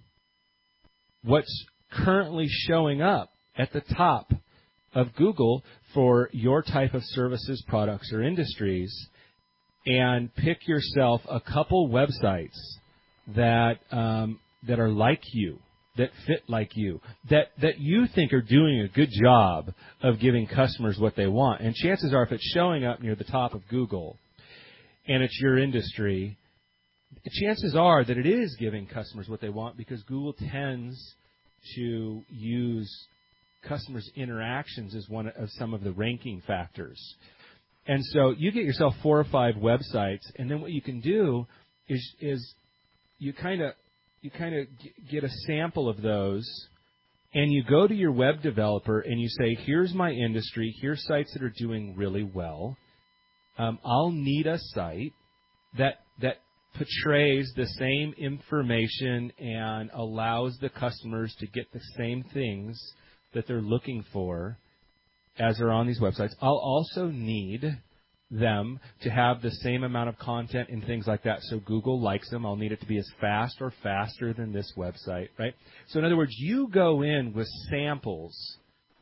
Speaker 3: what's currently showing up at the top of Google for your type of services, products, or industries, and pick yourself a couple websites that are like you, that fit like you, that you think are doing a good job of giving customers what they want. And chances are, if it's showing up near the top of Google and it's your industry, chances are that it is giving customers what they want, because Google tends to use customers' interactions as one of some of the ranking factors. And so you get yourself 4 or 5 websites, and then what you can do is you kind of get a sample of those, and you go to your web developer and you say, here's my industry, here's sites that are doing really well. I'll need a site that portrays the same information and allows the customers to get the same things that they're looking for as they're on these websites. I'll also need them to have the same amount of content and things like that, so Google likes them. I'll need it to be as fast or faster than this website, right? So in other words, you go in with samples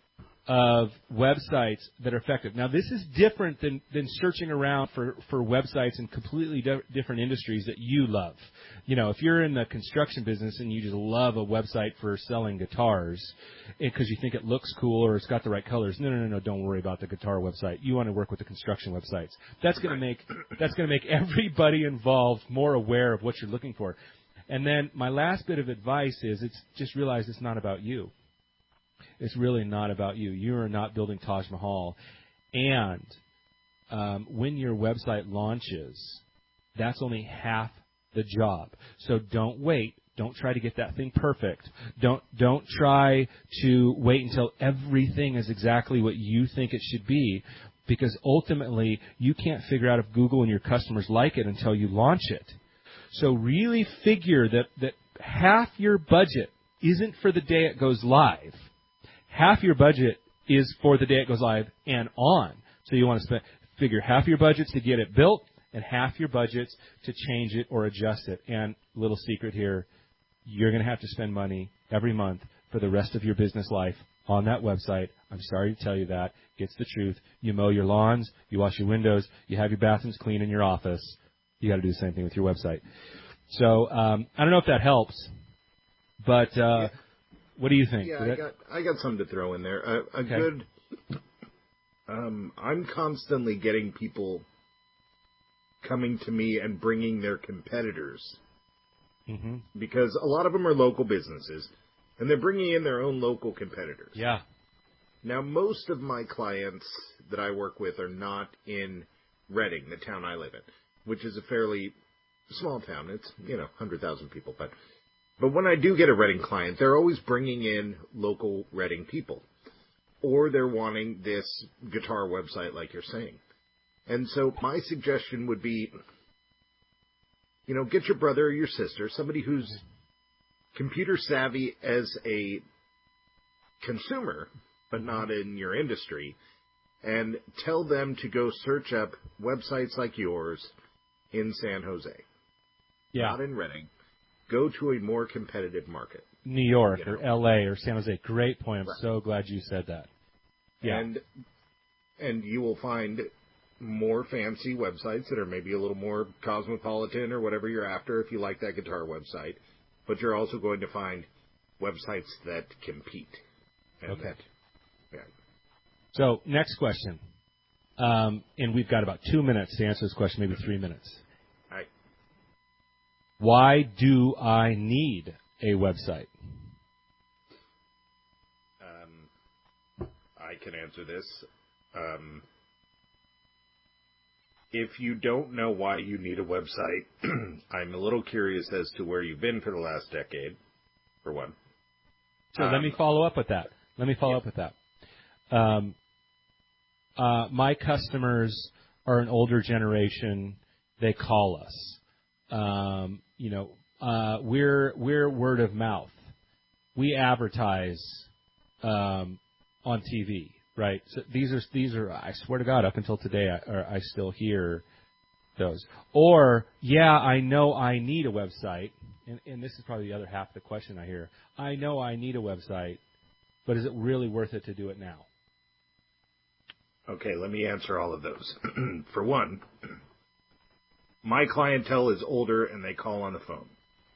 Speaker 3: of websites that are effective. Now, this is different than searching around for websites in completely different industries that you love. You know, if you're in the construction business and you just love a website for selling guitars because you think it looks cool or it's got the right colors, no, don't worry about the guitar website. You want to work with the construction websites. That's going to make everybody involved more aware of what you're looking for. And then my last bit of advice is just realize it's not about you. It's really not about you. You are not building Taj Mahal. And when your website launches, that's only half the job. So don't wait. Don't try to get that thing perfect. Don't try to wait until everything is exactly what you think it should be, because ultimately you can't figure out if Google and your customers like it until you launch it. So really figure that half your budget isn't for the day it goes live. Half your budget is for the day it goes live and on. So you want to figure half your budget's to get it built and half your budget's to change it or adjust it. And little secret here, you're going to have to spend money every month for the rest of your business life on that website. I'm sorry to tell you that. It's the truth. You mow your lawns, you wash your windows, you have your bathrooms clean in your office. You got to do the same thing with your website. So I don't know if that helps, but what do you think?
Speaker 4: Yeah, I got something to throw in there. Good. I'm constantly getting people coming to me and bringing their competitors, because a lot of them are local businesses, and they're bringing in their own local competitors.
Speaker 3: Yeah.
Speaker 4: Now, most of my clients that I work with are not in Reading, the town I live in, which is a fairly small town. It's, 100,000 people. But when I do get a Reading client, they're always bringing in local Reading people. Or they're wanting this guitar website like you're saying. And so my suggestion would be, get your brother or your sister, somebody who's computer savvy as a consumer, but not in your industry, and tell them to go search up websites like yours in San Jose.
Speaker 3: Yeah.
Speaker 4: Not in Reading. Go to a more competitive market.
Speaker 3: New York or L.A. or San Jose. Great point. I'm so glad you said that. Yeah.
Speaker 4: And you will find more fancy websites that are maybe a little more cosmopolitan or whatever you're after if you like that guitar website. But you're also going to find websites that compete.
Speaker 3: Okay.
Speaker 4: Yeah.
Speaker 3: So, next question. And we've got about 2 minutes to answer this question, maybe 3 minutes.
Speaker 4: All right.
Speaker 3: Why do I need a website?
Speaker 4: I can answer this. If you don't know why you need a website, I'm a little curious as to where you've been for the last decade, for one.
Speaker 3: So let me follow up with that. My customers are an older generation. They call us. We're word of mouth. We advertise on TV, right? So these are. I swear to God, up until today, I still hear those. Or, I know I need a website, and this is probably the other half of the question I hear. I know I need a website, but is it really worth it to do it now?
Speaker 4: Okay, let me answer all of those. For one, my clientele is older and they call on the phone.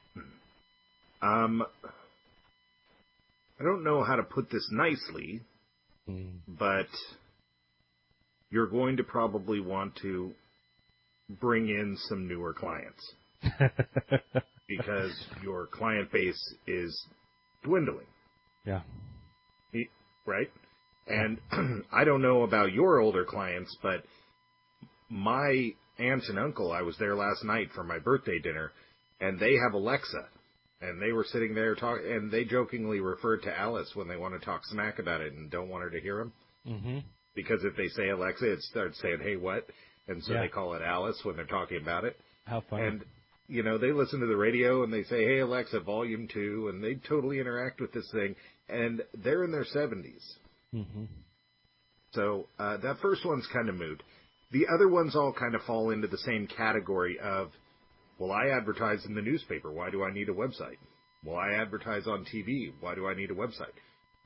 Speaker 4: I don't know how to put this nicely, but you're going to probably want to bring in some newer clients because your client base is dwindling.
Speaker 3: Yeah.
Speaker 4: Right? And I don't know about your older clients, but my aunt and uncle, I was there last night for my birthday dinner, and they have Alexa. And they were sitting there talking, and they jokingly referred to Alice when they want to talk smack about it and don't want her to hear them.
Speaker 3: Mm-hmm.
Speaker 4: Because if they say Alexa, it starts saying, hey, what? And so they call it Alice when they're talking about it.
Speaker 3: How funny.
Speaker 4: And, they listen to the radio and they say, hey, Alexa, volume 2, and they totally interact with this thing. And they're in their 70s.
Speaker 3: Mm-hmm.
Speaker 4: So that first one's kind of moot. The other ones all kind of fall into the same category of, well, I advertise in the newspaper. Why do I need a website? Well, I advertise on TV. Why do I need a website?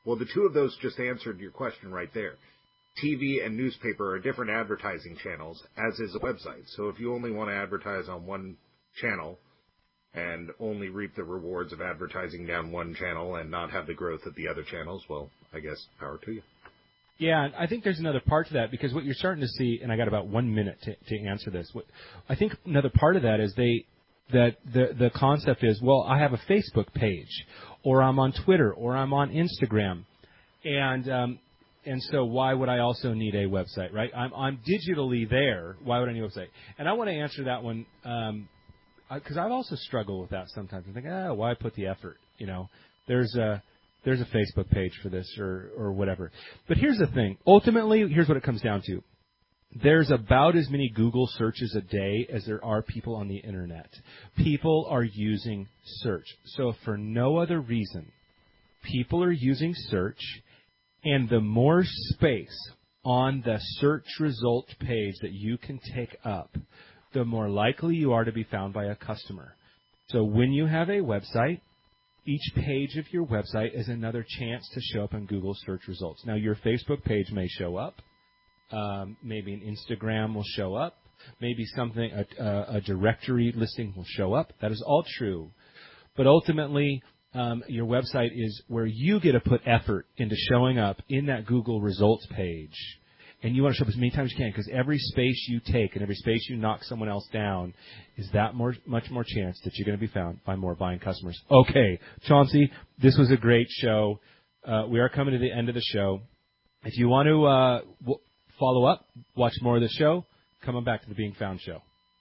Speaker 4: Well, the two of those just answered your question right there. TV and newspaper are different advertising channels, as is a website. So if you only want to advertise on one channel and only reap the rewards of advertising down one channel and not have the growth of the other channels, well, I guess power to you.
Speaker 3: Yeah, I think there's another part to that, because what you're starting to see, and I got about 1 minute to answer this. I think another part of that is the concept is, well, I have a Facebook page, or I'm on Twitter, or I'm on Instagram, and so why would I also need a website, right? I'm digitally there. Why would I need a website? And I want to answer that one because I've also struggled with that sometimes. I think, why put the effort? You know, there's a Facebook page for this or whatever. But here's the thing. Ultimately, here's what it comes down to. There's about as many Google searches a day as there are people on the Internet. People are using search. So if for no other reason, people are using search, and the more space on the search result page that you can take up, the more likely you are to be found by a customer. So when you have a website, each page of your website is another chance to show up in Google search results. Now, your Facebook page may show up. Maybe an Instagram will show up. Maybe something, a directory listing will show up. That is all true. But ultimately, your website is where you get to put effort into showing up in that Google results page. And you want to show up as many times as you can, because every space you take and every space you knock someone else down is that much more chance that you're going to be found by more buying customers. Okay, Chauncey, this was a great show. We are coming to the end of the show. If you want to follow up, watch more of the show, come on back to the Being Found Show.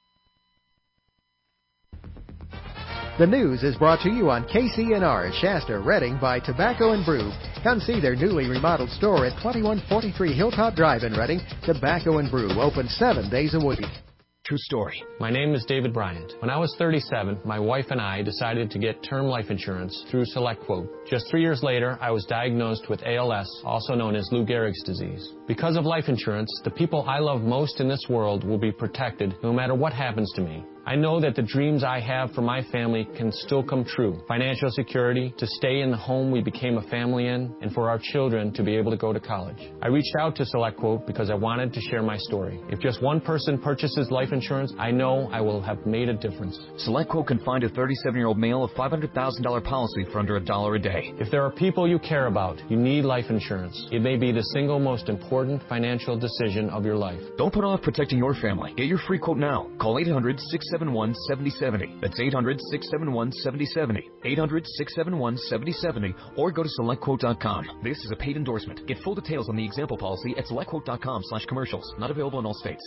Speaker 16: The news is brought to you on KCNR, Shasta, Redding by Tobacco and Brew. Come see their newly remodeled store at 2143 Hilltop Drive in Redding. Tobacco and Brew, open 7 days a week.
Speaker 7: True story. My name is David Bryant. When I was 37, my wife and I decided to get term life insurance through SelectQuote. Just 3 years later, I was diagnosed with ALS, also known as Lou Gehrig's disease. Because of life insurance, the people I love most in this world will be protected no matter what happens to me. I know that the dreams I have for my family can still come true. Financial security, to stay in the home we became a family in, and for our children to be able to go to college. I reached out to SelectQuote because I wanted to share my story. If just one person purchases life insurance, I know I will have made a difference.
Speaker 8: SelectQuote can find a 37-year-old male a $500,000 policy for under $1 a day.
Speaker 7: If there are people you care about, you need life insurance. It may be the single most important financial decision of your life.
Speaker 8: Don't put off protecting your family. Get your free quote now. Call 800-671-7070. That's 800-671-7070. 800-671-7070. Or go to SelectQuote.com. This is a paid endorsement. Get full details on the example policy at SelectQuote.com/commercials. Not available in all states.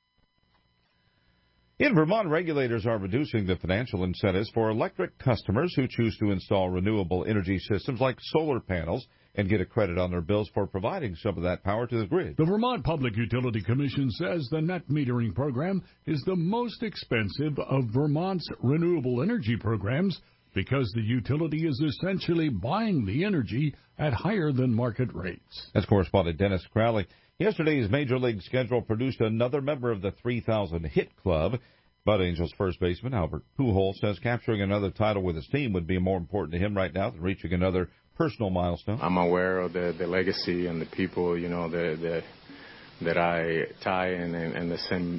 Speaker 1: In Vermont, regulators are reducing the financial incentives for electric customers who choose to install renewable energy systems like solar panels and get a credit on their bills for providing some of that power to the grid.
Speaker 9: The Vermont Public Utility Commission says the net metering program is the most expensive of Vermont's renewable energy programs because the utility is essentially buying the energy at higher than market rates.
Speaker 1: That's correspondent Dennis Crowley. Yesterday's Major League schedule produced another member of the 3,000 hit club. Bud Angels first baseman Albert Pujols says capturing another title with his team would be more important to him right now than reaching another personal milestone.
Speaker 10: I'm aware of the legacy and the people, you know, that I tie in the same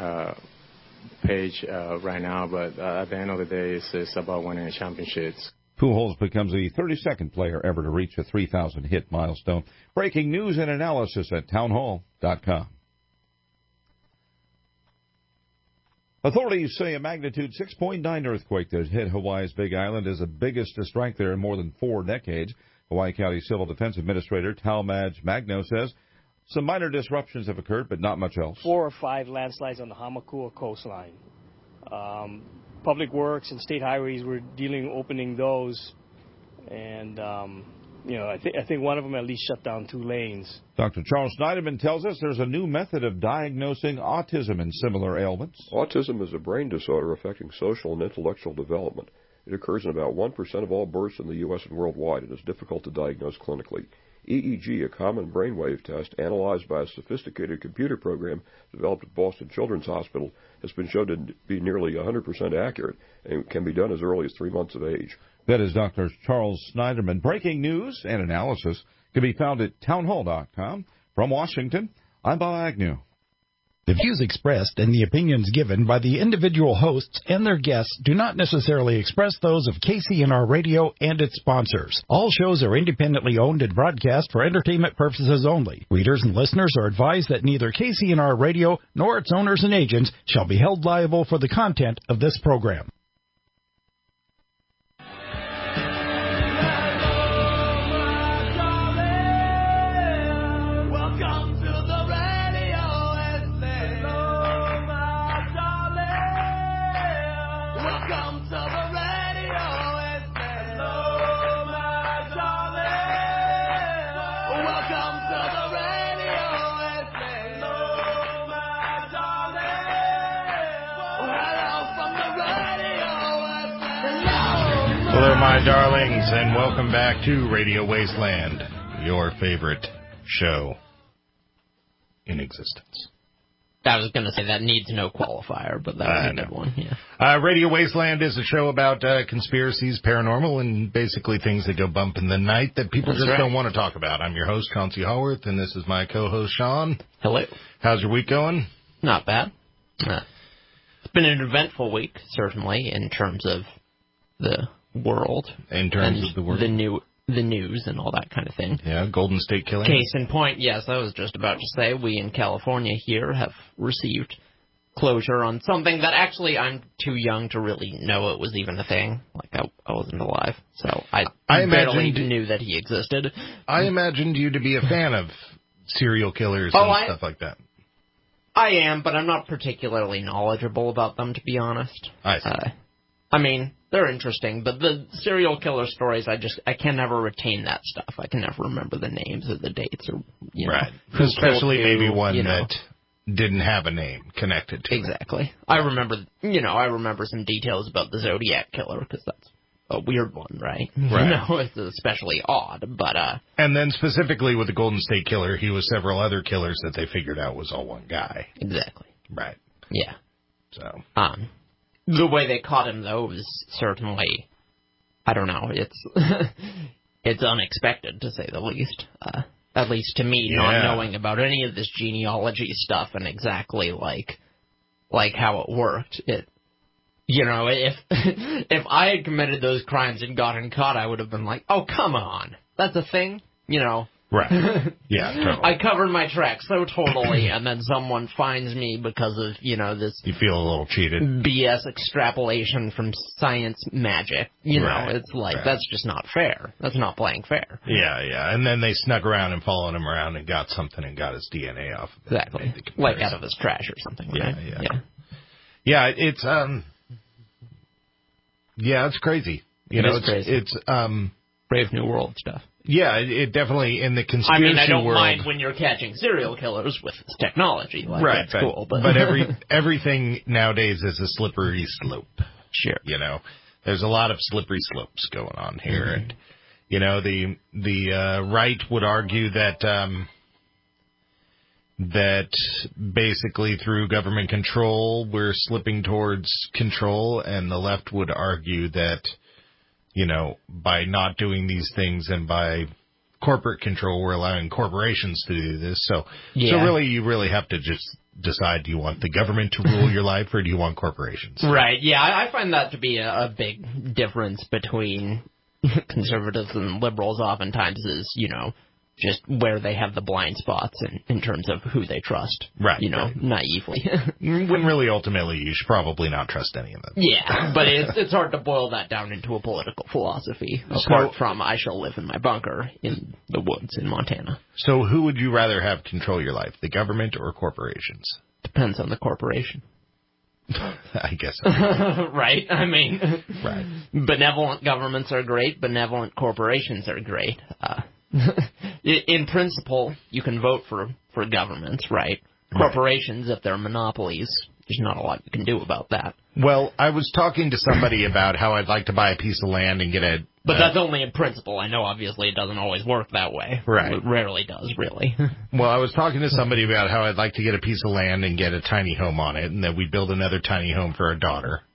Speaker 10: page right now. But at the end of the day, it's about winning championships.
Speaker 1: Pujols becomes the 32nd player ever to reach a 3,000 hit milestone. Breaking news and analysis at townhall.com. Authorities say a magnitude 6.9 earthquake that hit Hawaii's Big Island is the biggest to strike there in more than 4 decades. Hawaii County Civil Defense Administrator Talmadge Magno says some minor disruptions have occurred, but not much else.
Speaker 25: 4 or 5 landslides on the Hamakua coastline. Public Works and State Highways were opening those, and I think one of them at least shut down 2 lanes.
Speaker 1: Dr. Charles Snyderman tells us there's a new method of diagnosing autism and similar ailments.
Speaker 26: Autism is a brain disorder affecting social and intellectual development. It occurs in about 1% of all births in the U.S. and worldwide and is difficult to diagnose clinically. EEG, a common brainwave test analyzed by a sophisticated computer program developed at Boston Children's Hospital, has been shown to be nearly 100% accurate and can be done as early as 3 months of age.
Speaker 1: That is Dr. Charles Snyderman. Breaking news and analysis can be found at townhall.com. From Washington, I'm Bob Agnew.
Speaker 6: The views expressed and the opinions given by the individual hosts and their guests do not necessarily express those of KCNR Radio and its sponsors. All shows are independently owned and broadcast for entertainment purposes only. Readers and listeners are advised that neither KCNR Radio nor its owners and agents shall be held liable for the content of this program.
Speaker 11: Hello, my darlings, and welcome back to Radio Wasteland, your favorite show in existence.
Speaker 12: I was going to say that needs no qualifier, but that was a good one. Yeah.
Speaker 11: Radio Wasteland is a show about conspiracies, paranormal, and basically things that go bump in the night that people don't want to talk about. I'm your host, Chauncey Haworth, and this is my co-host, Sean.
Speaker 12: Hello.
Speaker 11: How's your week going?
Speaker 12: Not bad. It's been an eventful week, certainly, in terms of the world.
Speaker 11: In terms of the world.
Speaker 12: The news and all that kind of thing.
Speaker 11: Yeah, Golden State Killer.
Speaker 12: Case in point, yes, I was just about to say, we in California here have received closure on something that actually I'm too young to really know it was even a thing. Like, I wasn't alive, so I barely knew that he existed.
Speaker 11: I imagined you to be a fan of serial killers and stuff like that.
Speaker 12: I am, but I'm not particularly knowledgeable about them, to be honest.
Speaker 11: I see.
Speaker 12: I mean, they're interesting, but the serial killer stories, I can never retain that stuff. I can never remember the names or the dates or,
Speaker 11: right. Especially maybe one that didn't have a name connected to it.
Speaker 12: Exactly. I remember some details about the Zodiac Killer, because that's a weird one, right?
Speaker 11: Right.
Speaker 12: It's especially odd, but...
Speaker 11: And then specifically with the Golden State Killer, he was several other killers that they figured out was all one guy.
Speaker 12: Exactly.
Speaker 11: Right.
Speaker 12: Yeah.
Speaker 11: So...
Speaker 12: The way they caught him, though, was certainly, I don't know, it's unexpected, to say the least. At least to me, not knowing about any of this genealogy stuff and exactly, like how it worked. If I had committed those crimes and gotten caught, I would have been like, oh, come on, that's a thing?
Speaker 11: Right. Yeah, totally.
Speaker 12: I covered my tracks so totally, and then someone finds me because of, this...
Speaker 11: You feel a little cheated.
Speaker 12: BS extrapolation from science magic. It's like, that's just not fair. That's not playing fair.
Speaker 11: Yeah. And then they snuck around and followed him around and got something and got his DNA off.
Speaker 12: Exactly. Like out of his trash or something, right?
Speaker 11: Yeah, it's, it's crazy. It's
Speaker 12: Brave New World stuff.
Speaker 11: Yeah, it definitely, in the conspiracy world...
Speaker 12: I don't mind when you're catching serial killers with technology.
Speaker 11: Right,
Speaker 12: that's cool. But
Speaker 11: everything nowadays is a slippery slope.
Speaker 12: Sure.
Speaker 11: There's a lot of slippery slopes going on here. Mm-hmm. And, the right would argue that basically through government control, we're slipping towards control, and the left would argue that... by not doing these things and by corporate control, we're allowing corporations to do this. So really, you really have to just decide, do you want the government to rule your life or do you want corporations?
Speaker 12: Right, yeah. I find that to be a big difference between conservatives and liberals oftentimes is, just where they have the blind spots in terms of who they trust.
Speaker 11: Right.
Speaker 12: Naively.
Speaker 11: When really, ultimately, you should probably not trust any of them.
Speaker 12: Yeah, but it's hard to boil that down into a political philosophy, apart from I shall live in my bunker in the woods in Montana.
Speaker 11: So who would you rather have control your life, the government or corporations?
Speaker 12: Depends on the corporation.
Speaker 11: I guess so.
Speaker 12: Right? I mean,
Speaker 11: right.
Speaker 12: Benevolent governments are great, benevolent corporations are great. In principle, you can vote for governments, right? Corporations, if they're monopolies, there's not a lot you can do about that.
Speaker 11: Well, I was talking to somebody about how I'd like to buy a piece of land and get a...
Speaker 12: But that's only in principle. I know, obviously, it doesn't always work that way.
Speaker 11: Right.
Speaker 12: It rarely does, really.
Speaker 11: Well, I was talking to somebody about how I'd like to get a piece of land and get a tiny home on it, and that we'd build another tiny home for our daughter.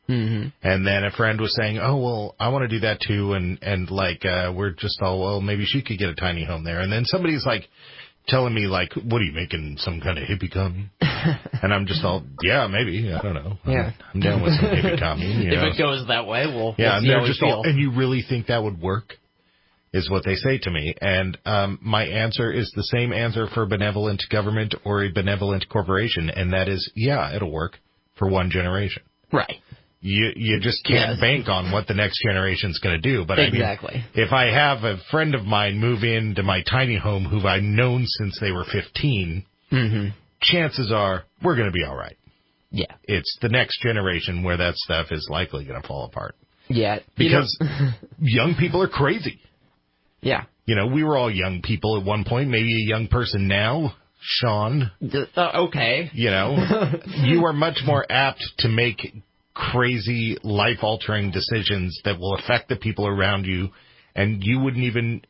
Speaker 12: Mm-hmm.
Speaker 11: And then a friend was saying, oh, well, I want to do that too. And we're just all, well, maybe she could get a tiny home there. And then somebody's like telling me, like, what are you making, some kind of hippie commune? And I'm just all, yeah, maybe. I don't know.
Speaker 12: Yeah.
Speaker 11: I'm down with some hippie commune. You know?
Speaker 12: If it goes that way, we'll
Speaker 11: yeah,
Speaker 12: see how we
Speaker 11: just
Speaker 12: feel.
Speaker 11: all, and you really think that would work? Is what they say to me. And my answer is the same answer for benevolent government or a benevolent corporation, and that is, yeah, it'll work for one generation.
Speaker 12: Right.
Speaker 11: You just can't bank on what the next generation's going to do. But
Speaker 12: exactly.
Speaker 11: I mean, if I have a friend of mine move into my tiny home who I've known since they were 15, chances are we're going to be all right.
Speaker 12: Yeah.
Speaker 11: It's the next generation where that stuff is likely going to fall apart.
Speaker 12: Yeah.
Speaker 11: Because young people are crazy.
Speaker 12: Yeah.
Speaker 11: You know, we were all young people at one point, maybe a young person now, Sean.
Speaker 12: Okay.
Speaker 11: You know, you are much more apt to make crazy, life-altering decisions that will affect the people around you, and you wouldn't even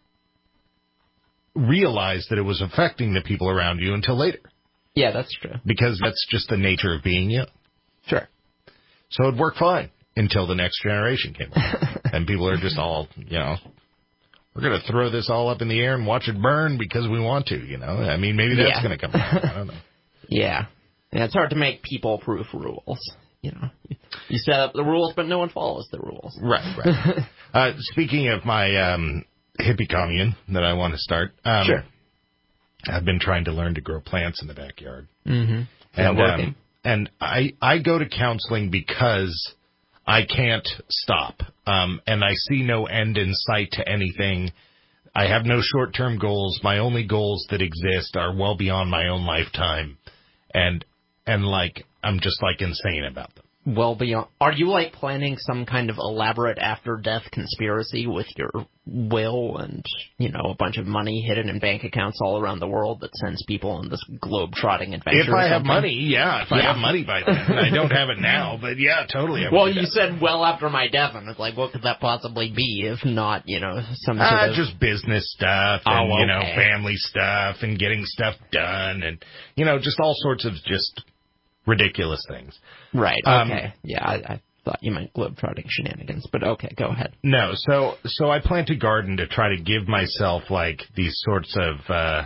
Speaker 11: realize that it was affecting the people around you until later.
Speaker 12: Yeah, that's true.
Speaker 11: Because that's just the nature of being young.
Speaker 12: Sure.
Speaker 11: So it worked fine until the next generation came along. And people are just all, you know, we're going to throw this all up in the air and watch it burn because we want to, you know. I mean, maybe that's going to come out. I don't know.
Speaker 12: Yeah. It's hard to make people-proof rules. You know, you set up the rules, but no one follows the rules.
Speaker 11: Right. Speaking of my hippie commune that I want to start,
Speaker 12: sure.
Speaker 11: I've been trying to learn to grow plants in the backyard.
Speaker 12: Mm-hmm.
Speaker 11: And I go to counseling because I can't stop. And I see no end in sight to anything. I have no short-term goals. My only goals that exist are well beyond my own lifetime. And like, I'm just like insane about them.
Speaker 12: Well beyond. Are you like planning some kind of elaborate after-death conspiracy with your will and, you know, a bunch of money hidden in bank accounts all around the world that sends people on this globe-trotting adventure?
Speaker 11: If I have money, yeah. If I have money by then. I don't have it now, but yeah, totally.
Speaker 12: Well, you said well after my death, and it's like, what could that possibly be if not, you know, some sort of...
Speaker 11: just business stuff and, you know, family stuff and getting stuff done and, you know, just all sorts of just ridiculous things.
Speaker 12: Right, okay. Yeah, I thought you meant globe-trotting shenanigans, but okay, go ahead.
Speaker 11: No, so I plant a garden to try to give myself, like, these sorts of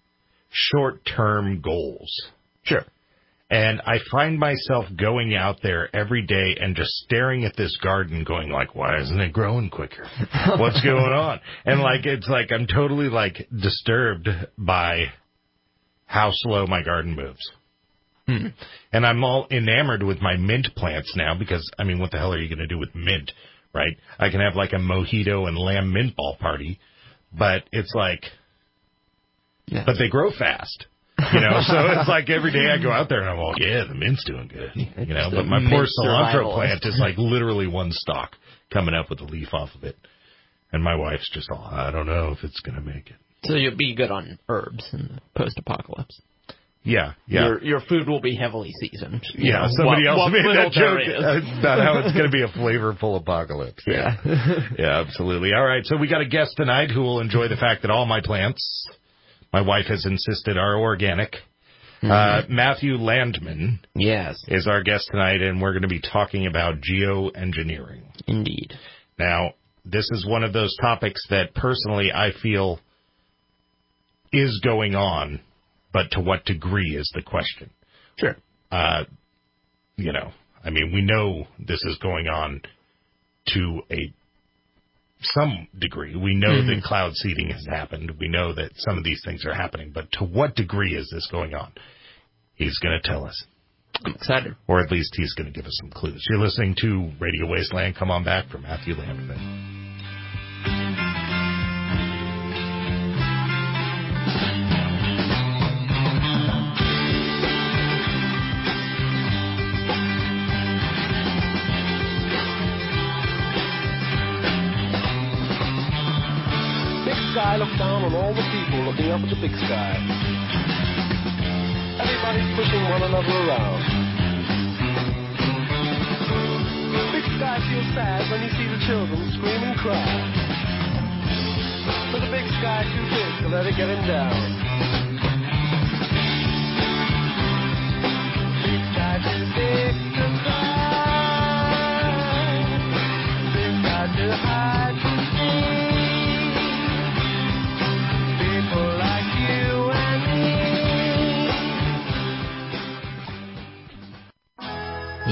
Speaker 11: short-term goals.
Speaker 12: Sure.
Speaker 11: And I find myself going out there every day and just staring at this garden going, like, why isn't it growing quicker? What's going on? And, like, it's like I'm totally, like, disturbed by how slow my garden moves. And I'm all enamored with my mint plants now because, I mean, what the hell are you going to do with mint, right? I can have like a mojito and lamb mint ball party, but it's like, but they grow fast, you know? So it's like every day I go out there and I'm all, yeah, the mint's doing good, you know? But my poor cilantro plant is like literally one stalk coming up with a leaf off of it. And my wife's just all, I don't know if it's going to make it.
Speaker 12: So you'll be good on herbs in the post-apocalypse.
Speaker 11: Yeah.
Speaker 12: Your food will be heavily seasoned.
Speaker 11: Yeah, somebody else made that joke about how it's going to be a flavorful apocalypse.
Speaker 12: Yeah.
Speaker 11: Yeah, absolutely. All right, so we got a guest tonight who will enjoy the fact that all my plants, my wife has insisted, are organic. Matthew Landman is our guest tonight, and we're going to be talking about geoengineering.
Speaker 12: Indeed.
Speaker 11: Now, this is one of those topics that personally I feel is going on. But to what degree is the question?
Speaker 12: Sure.
Speaker 11: You know, I mean, we know this is going on to some degree. We know that cloud seeding has happened. We know that some of these things are happening. But to what degree is this going on? He's going to tell us.
Speaker 12: I'm excited.
Speaker 11: Or at least he's going to give us some clues. You're listening to Radio Wasteland. Come on back from Matthew Landman.
Speaker 13: I look down on all the people looking up at the big sky. Everybody's pushing one another around. Big sky feels sad when you see the children scream and cry. But the big sky too big to let it get him down. Big sky too big to cry.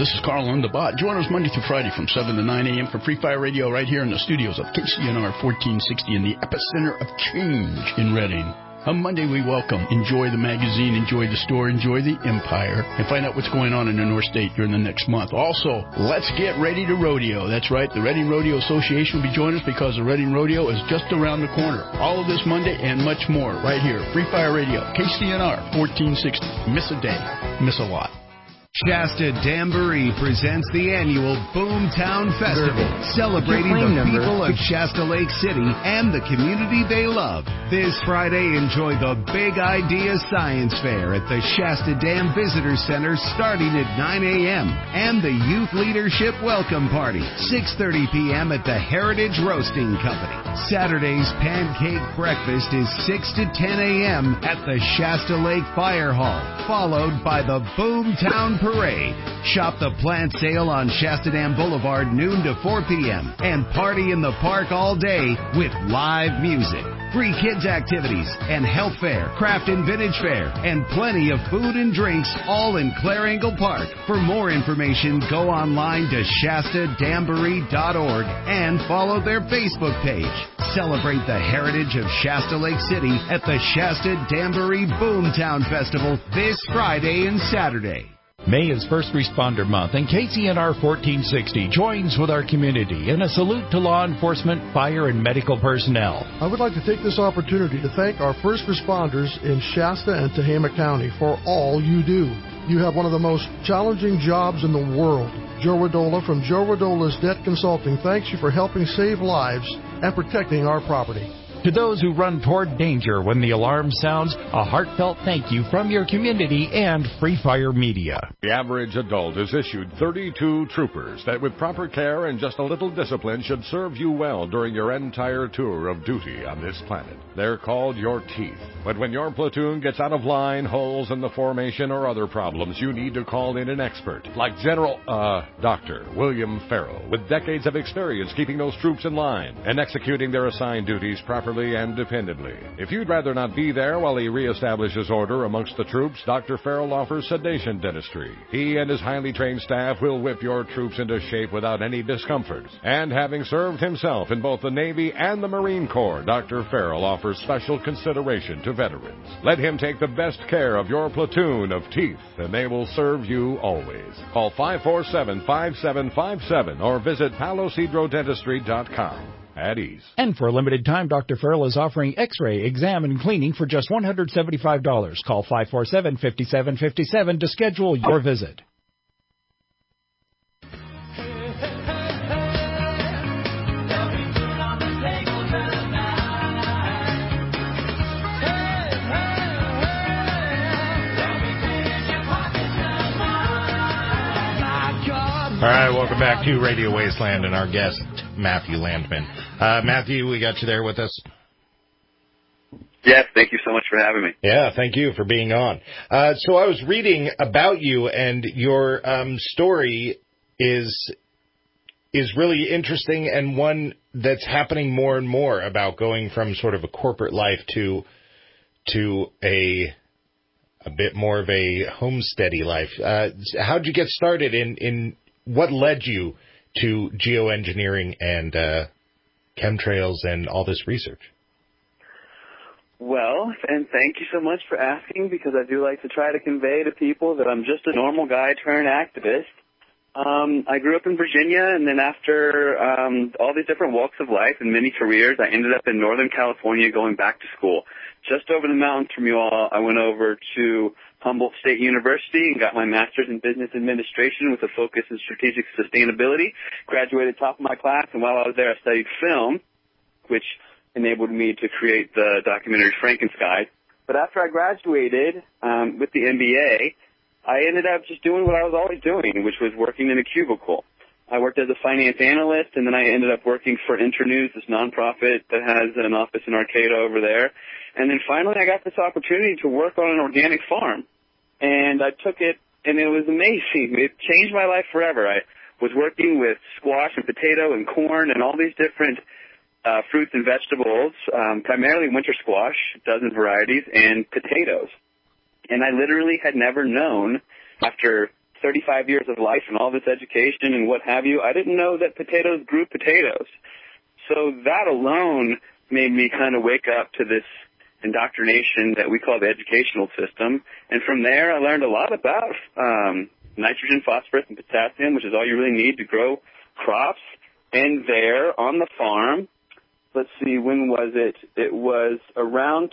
Speaker 21: this is Carl Underbot. Join us Monday through Friday from 7 to 9 a.m. for Free Fire Radio right here in the studios of KCNR 1460 in the epicenter of change in Reading. On Monday, we welcome Enjoy the Magazine, Enjoy the Store, Enjoy the Empire, and find out what's going on in the North State during the next month. Also, let's get ready to rodeo. That's right, the Reading Rodeo Association will be joining us because the Reading Rodeo is just around the corner. All of this Monday and much more right here. Free Fire Radio, KCNR 1460. Miss a day, miss a lot.
Speaker 14: Shasta Jamboree presents the annual Boomtown Festival, celebrating the people of Shasta Lake City and the community they love. This Friday, enjoy the Big Idea Science Fair at the Shasta Dam Visitor Center starting at 9 a.m. and the Youth Leadership Welcome Party, 6:30 p.m. at the Heritage Roasting Company. Saturday's Pancake Breakfast is 6 to 10 a.m. at the Shasta Lake Fire Hall, followed by the Boomtown Parade. Shop the plant sale on Shasta Dam Boulevard noon to 4 p.m. and party in the park all day with live music, free kids activities, and health fair, craft and vintage fair, and plenty of food and drinks all in Clare Angle Park. For more information, go online to shastadamboree.org and follow their Facebook page. Celebrate the heritage of Shasta Lake City at the Shasta Jamboree Boomtown Festival this Friday and Saturday.
Speaker 6: May is First Responder Month, and KCNR 1460 joins with our community in a salute to law enforcement, fire, and medical personnel.
Speaker 15: I would like to take this opportunity to thank our first responders in Shasta and Tehama County for all you do. You have one of the most challenging jobs in the world. Joe Radola from Joe Radola's Debt Consulting thanks you for helping save lives and protecting our property.
Speaker 6: To those who run toward danger when the alarm sounds, a heartfelt thank you from your community and Free Fire Media.
Speaker 17: The average adult is issued 32 troopers that with proper care and just a little discipline should serve you well during your entire tour of duty on this planet. They're called your teeth. But when your platoon gets out of line, holes in the formation, or other problems, you need to call in an expert like Dr. William Farrell, with decades of experience keeping those troops in line and executing their assigned duties properly and dependably. If you'd rather not be there while he reestablishes order amongst the troops, Dr. Farrell offers sedation dentistry. He and his highly trained staff will whip your troops into shape without any discomfort. And having served himself in both the Navy and the Marine Corps, Dr. Farrell offers special consideration to veterans. Let him take the best care of your platoon of teeth, and they will serve you always. Call 547-5757 or visit palosidrodentistry.com. At ease.
Speaker 6: And for a limited time, Dr. Farrell is offering X-ray, exam, and cleaning for just $175. Call 547-5757 to schedule your visit.
Speaker 11: All right, welcome back to Radio Wasteland and our guest, Matthew Landman. Matthew, we got you there with us?
Speaker 18: Yes, thank you so much for having me.
Speaker 11: Yeah, thank you for being on. So I was reading about you, and your story is really interesting, and one that's happening more and more about going from sort of a corporate life to a bit more of a homesteady life. How'd you get started in what led you to geoengineering and chemtrails and all this research?
Speaker 18: Well, and thank you so much for asking, because I do like to try to convey to people that I'm just a normal guy turned activist. I grew up in Virginia, and then after all these different walks of life and many careers, I ended up in Northern California going back to school. Just over the mountains from you all, I went over to Humboldt State University and got my master's in business administration with a focus in strategic sustainability. Graduated top of my class, and while I was there, I studied film, which enabled me to create the documentary Frankenstein. But after I graduated with the MBA, I ended up just doing what I was always doing, which was working in a cubicle. I worked as a finance analyst, and then I ended up working for Internews, this nonprofit that has an office in Arcata over there. And then finally I got this opportunity to work on an organic farm. And I took it, and it was amazing. It changed my life forever. I was working with squash and potato and corn and all these different fruits and vegetables, primarily winter squash, a dozen varieties, and potatoes. And I literally had never known, after 35 years of life and all this education and what have you, I didn't know that potatoes grew potatoes. So that alone made me kind of wake up to this indoctrination that we call the educational system. And from there, I learned a lot about nitrogen, phosphorus, and potassium, which is all you really need to grow crops. And there on the farm, let's see, when was it? It was around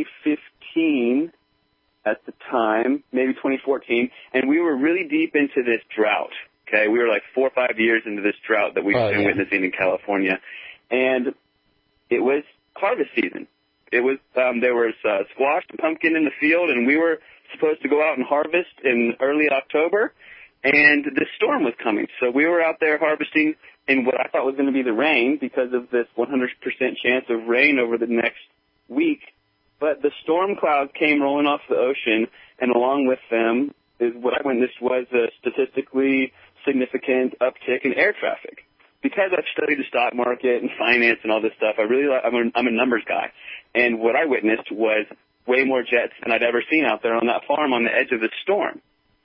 Speaker 18: 2015 at the time, maybe 2014, and we were really deep into this drought. Okay, we were like 4 or 5 years into this drought that we've been witnessing in California, and it was harvest season. It was there was squash and pumpkin in the field, and we were supposed to go out and harvest in early October, and this storm was coming. So we were out there harvesting in what I thought was going to be the rain because of this 100% chance of rain over the next week. But the storm clouds came rolling off the ocean, and along with them is what I witnessed was a statistically significant uptick in air traffic. Because I've studied the stock market and finance and all this stuff, I'm a numbers guy. And what I witnessed was way more jets than I'd ever seen out there on that farm on the edge of the storm.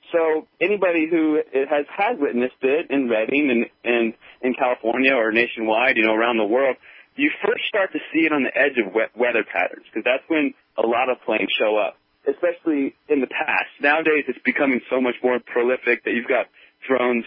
Speaker 18: So anybody who has witnessed it in Redding and in California or nationwide, around the world, you first start to see it on the edge of weather patterns, because that's when a lot of planes show up, especially in the past. Nowadays, it's becoming so much more prolific that you've got drones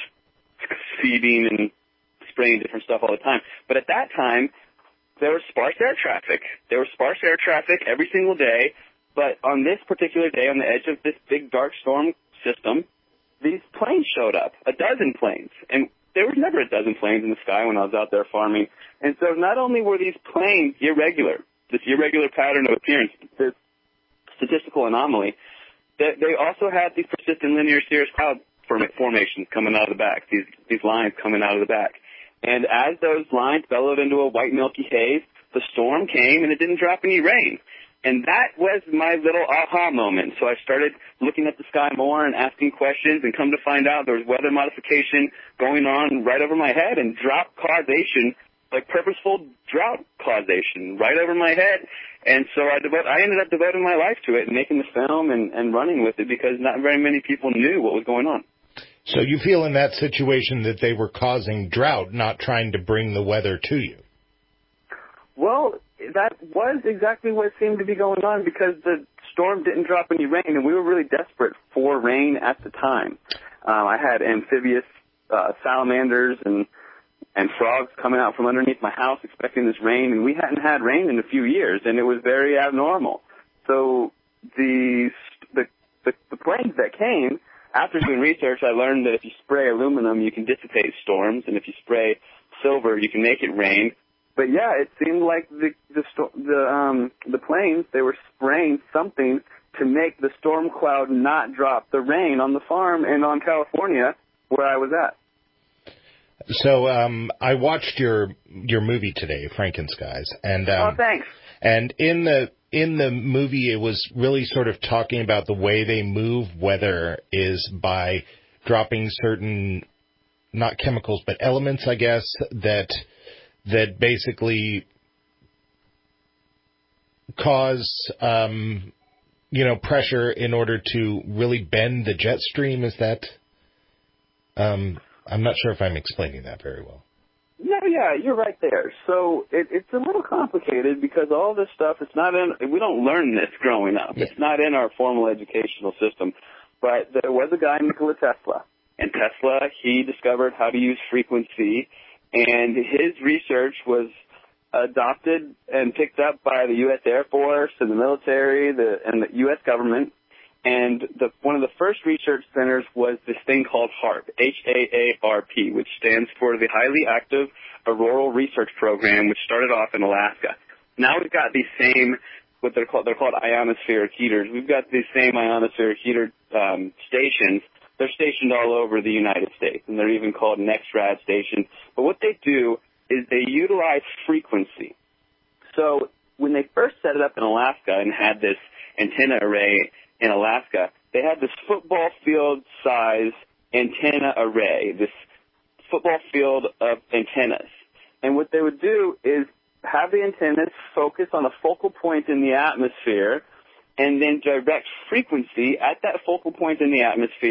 Speaker 18: seeding and spraying different stuff all the time. But at that time, there was sparse air traffic. There was sparse air traffic every single day. But on this particular day, on the edge of this big dark storm system, these planes showed up, a dozen planes. And there was never a dozen planes in the sky when I was out there farming. And so not only were these planes irregular, this irregular pattern of appearance, this statistical anomaly, that they also had these persistent linear cirrus cloud formations coming out of the back, these lines coming out of the back. And as those lines bellowed into a white milky haze, the storm came and it didn't drop any rain. And that was my little aha moment. So I started looking at the sky more and asking questions, and come to find out there was weather modification going on right over my head, and drought causation, like purposeful drought causation right over my head. And so I ended up devoting my life to it and making the film and running with it, because not very many people knew what was going on.
Speaker 11: So you feel in that situation that they were causing drought, not trying to bring the weather to you?
Speaker 18: Well, that was exactly what seemed to be going on, because the storm didn't drop any rain, and we were really desperate for rain at the time. I had amphibious salamanders and frogs coming out from underneath my house expecting this rain, and we hadn't had rain in a few years, and it was very abnormal. So the planes that came, after doing research, I learned that if you spray aluminum, you can dissipate storms, and if you spray silver, you can make it rain. But yeah, it seemed like the planes, they were spraying something to make the storm cloud not drop the rain on the farm and on California where I was at.
Speaker 11: So I watched your movie today, Frankenskies, and
Speaker 18: thanks.
Speaker 11: And in the movie, it was really sort of talking about the way they move weather is by dropping certain, not chemicals, but elements, I guess, that basically cause, pressure in order to really bend the jet stream. Is that, I'm not sure if I'm explaining that very well.
Speaker 18: Yeah, you're right there. So it's a little complicated, because all this stuff, we don't learn this growing up. Yeah. It's not in our formal educational system. But there was a guy, Nikola Tesla, and Tesla, he discovered how to use frequency, and his research was adopted and picked up by the U.S. Air Force and the military and the U.S. government. And one of the first research centers was this thing called HAARP, HAARP, which stands for the Highly Active Auroral Research Program, which started off in Alaska. Now we've got these same, what they're called ionospheric heaters. We've got these same ionospheric heater stations. They're stationed all over the United States, and they're even called NEXRAD stations. But what they do is they utilize frequency. So when they first set it up in Alaska and had this antenna array in Alaska, they had this football field size antenna array, this football field of antennas. And what they would do is have the antennas focus on a focal point in the atmosphere, and then direct frequency at that focal point in the atmosphere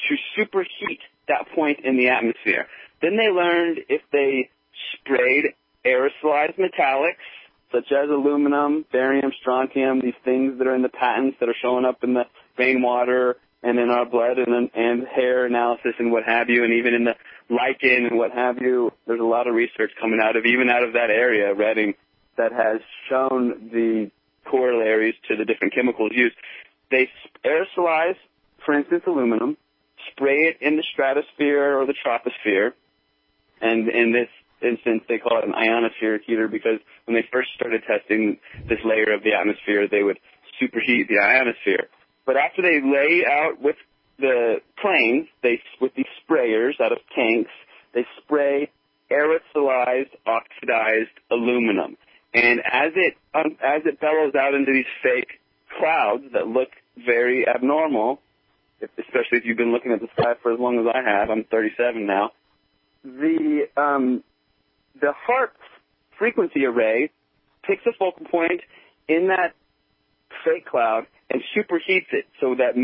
Speaker 18: to superheat that point in the atmosphere. Then they learned if they sprayed aerosolized metallics, such as aluminum, barium, strontium, these things that are in the patents that are showing up in the rainwater and in our blood and hair analysis and what have you, and even in the lichen and what have you. There's a lot of research coming out of that area, Reading, that has shown the corollaries to the different chemicals used. They aerosolize, for instance, aluminum, spray it in the stratosphere or the troposphere, and in this instance, they call it an ionospheric heater because when they first started testing this layer of the atmosphere, they would superheat the ionosphere. But after they lay out with the planes, with these sprayers out of tanks, they spray aerosolized oxidized aluminum. And as it bellows out into these fake clouds that look very abnormal, especially if you've been looking at the sky for as long as I have, I'm 37 now, the HAARP frequency array picks a focal point in that fake cloud and superheats it so that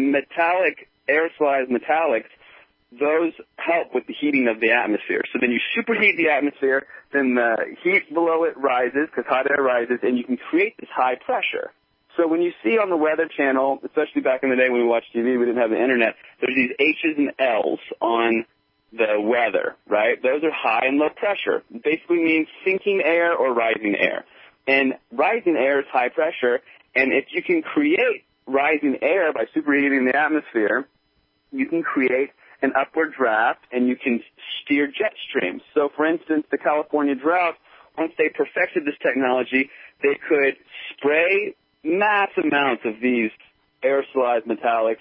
Speaker 18: aerosolized metallics, those help with the heating of the atmosphere. So then you superheat the atmosphere, then the heat below it rises because hot air rises, and you can create this high pressure. So when you see on the Weather Channel, especially back in the day when we watched TV, we didn't have the internet, there's these H's and L's on the weather, right? Those are high and low pressure. It basically means sinking air or rising air. And rising air is high pressure, and if you can create rising air by superheating the atmosphere, you can create an upward draft and you can steer jet streams. So, for instance, the California drought, once they perfected this technology, they could spray mass amounts of these aerosolized metallics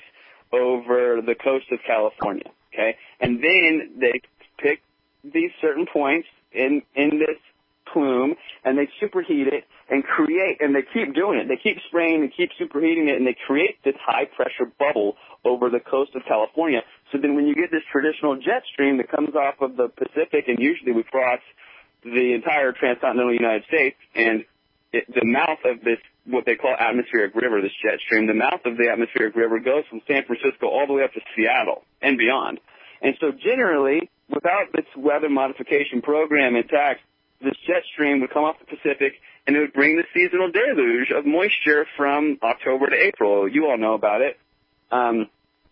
Speaker 18: over the coast of California, okay? And then they pick these certain points in this plume, and they superheat it and create, and they keep doing it. They keep spraying, they keep superheating it, and they create this high-pressure bubble over the coast of California. So then when you get this traditional jet stream that comes off of the Pacific, and usually we cross the entire transcontinental United States, and the mouth of this, what they call atmospheric river, this jet stream, the mouth of the atmospheric river goes from San Francisco all the way up to Seattle and beyond. And so generally, without this weather modification program intact, this jet stream would come off the Pacific, and it would bring the seasonal deluge of moisture from October to April. You all know about it. And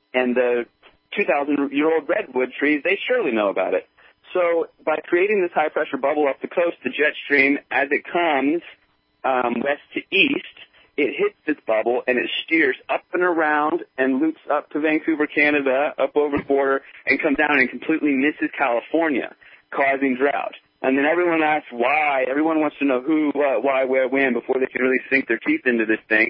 Speaker 18: the 2,000-year-old redwood trees, they surely know about it. So by creating this high-pressure bubble up the coast, the jet stream, as it comes west to east, it hits this bubble, and it steers up and around and loops up to Vancouver, Canada, up over the border, and comes down and completely misses California, causing drought. And then everyone asks why. Everyone wants to know who, what, why, where, when before they can really sink their teeth into this thing.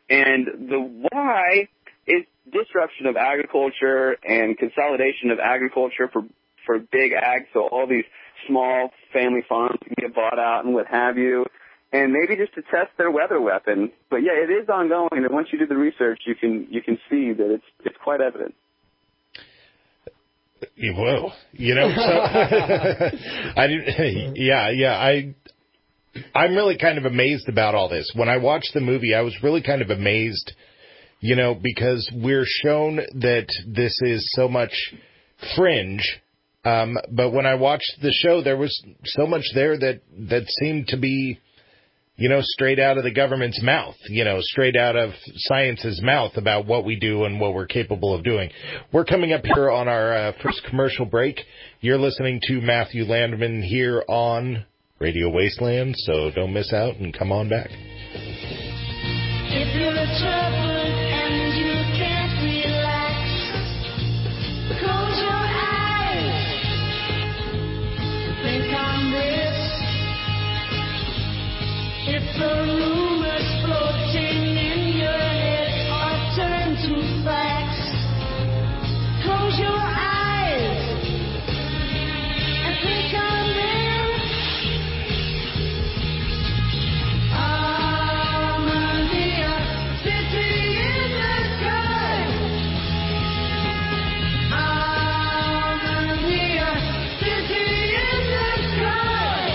Speaker 18: And the why is disruption of agriculture and consolidation of agriculture for big ag, so all these small family farms can get bought out and what have you, and maybe just to test their weather weapon. But yeah, it is ongoing, and once you do the research, you can see that it's quite evident.
Speaker 11: Whoa, I'm really kind of amazed about all this. When I watched the movie, I was really kind of amazed, because we're shown that this is so much fringe. But when I watched the show, there was so much there that seemed to be, straight out of the government's mouth, straight out of science's mouth about what we do and what we're capable of doing. We're coming up here on our first commercial break. You're listening to Matthew Landman here on Radio Wasteland, so don't miss out and come on back.
Speaker 13: If you're troubled and you can't relax, close your eyes, think on this. If the rumors floating in your head are turned to facts, close your eyes and think on them. Armenia, city in the sky. Armenia, city in the sky.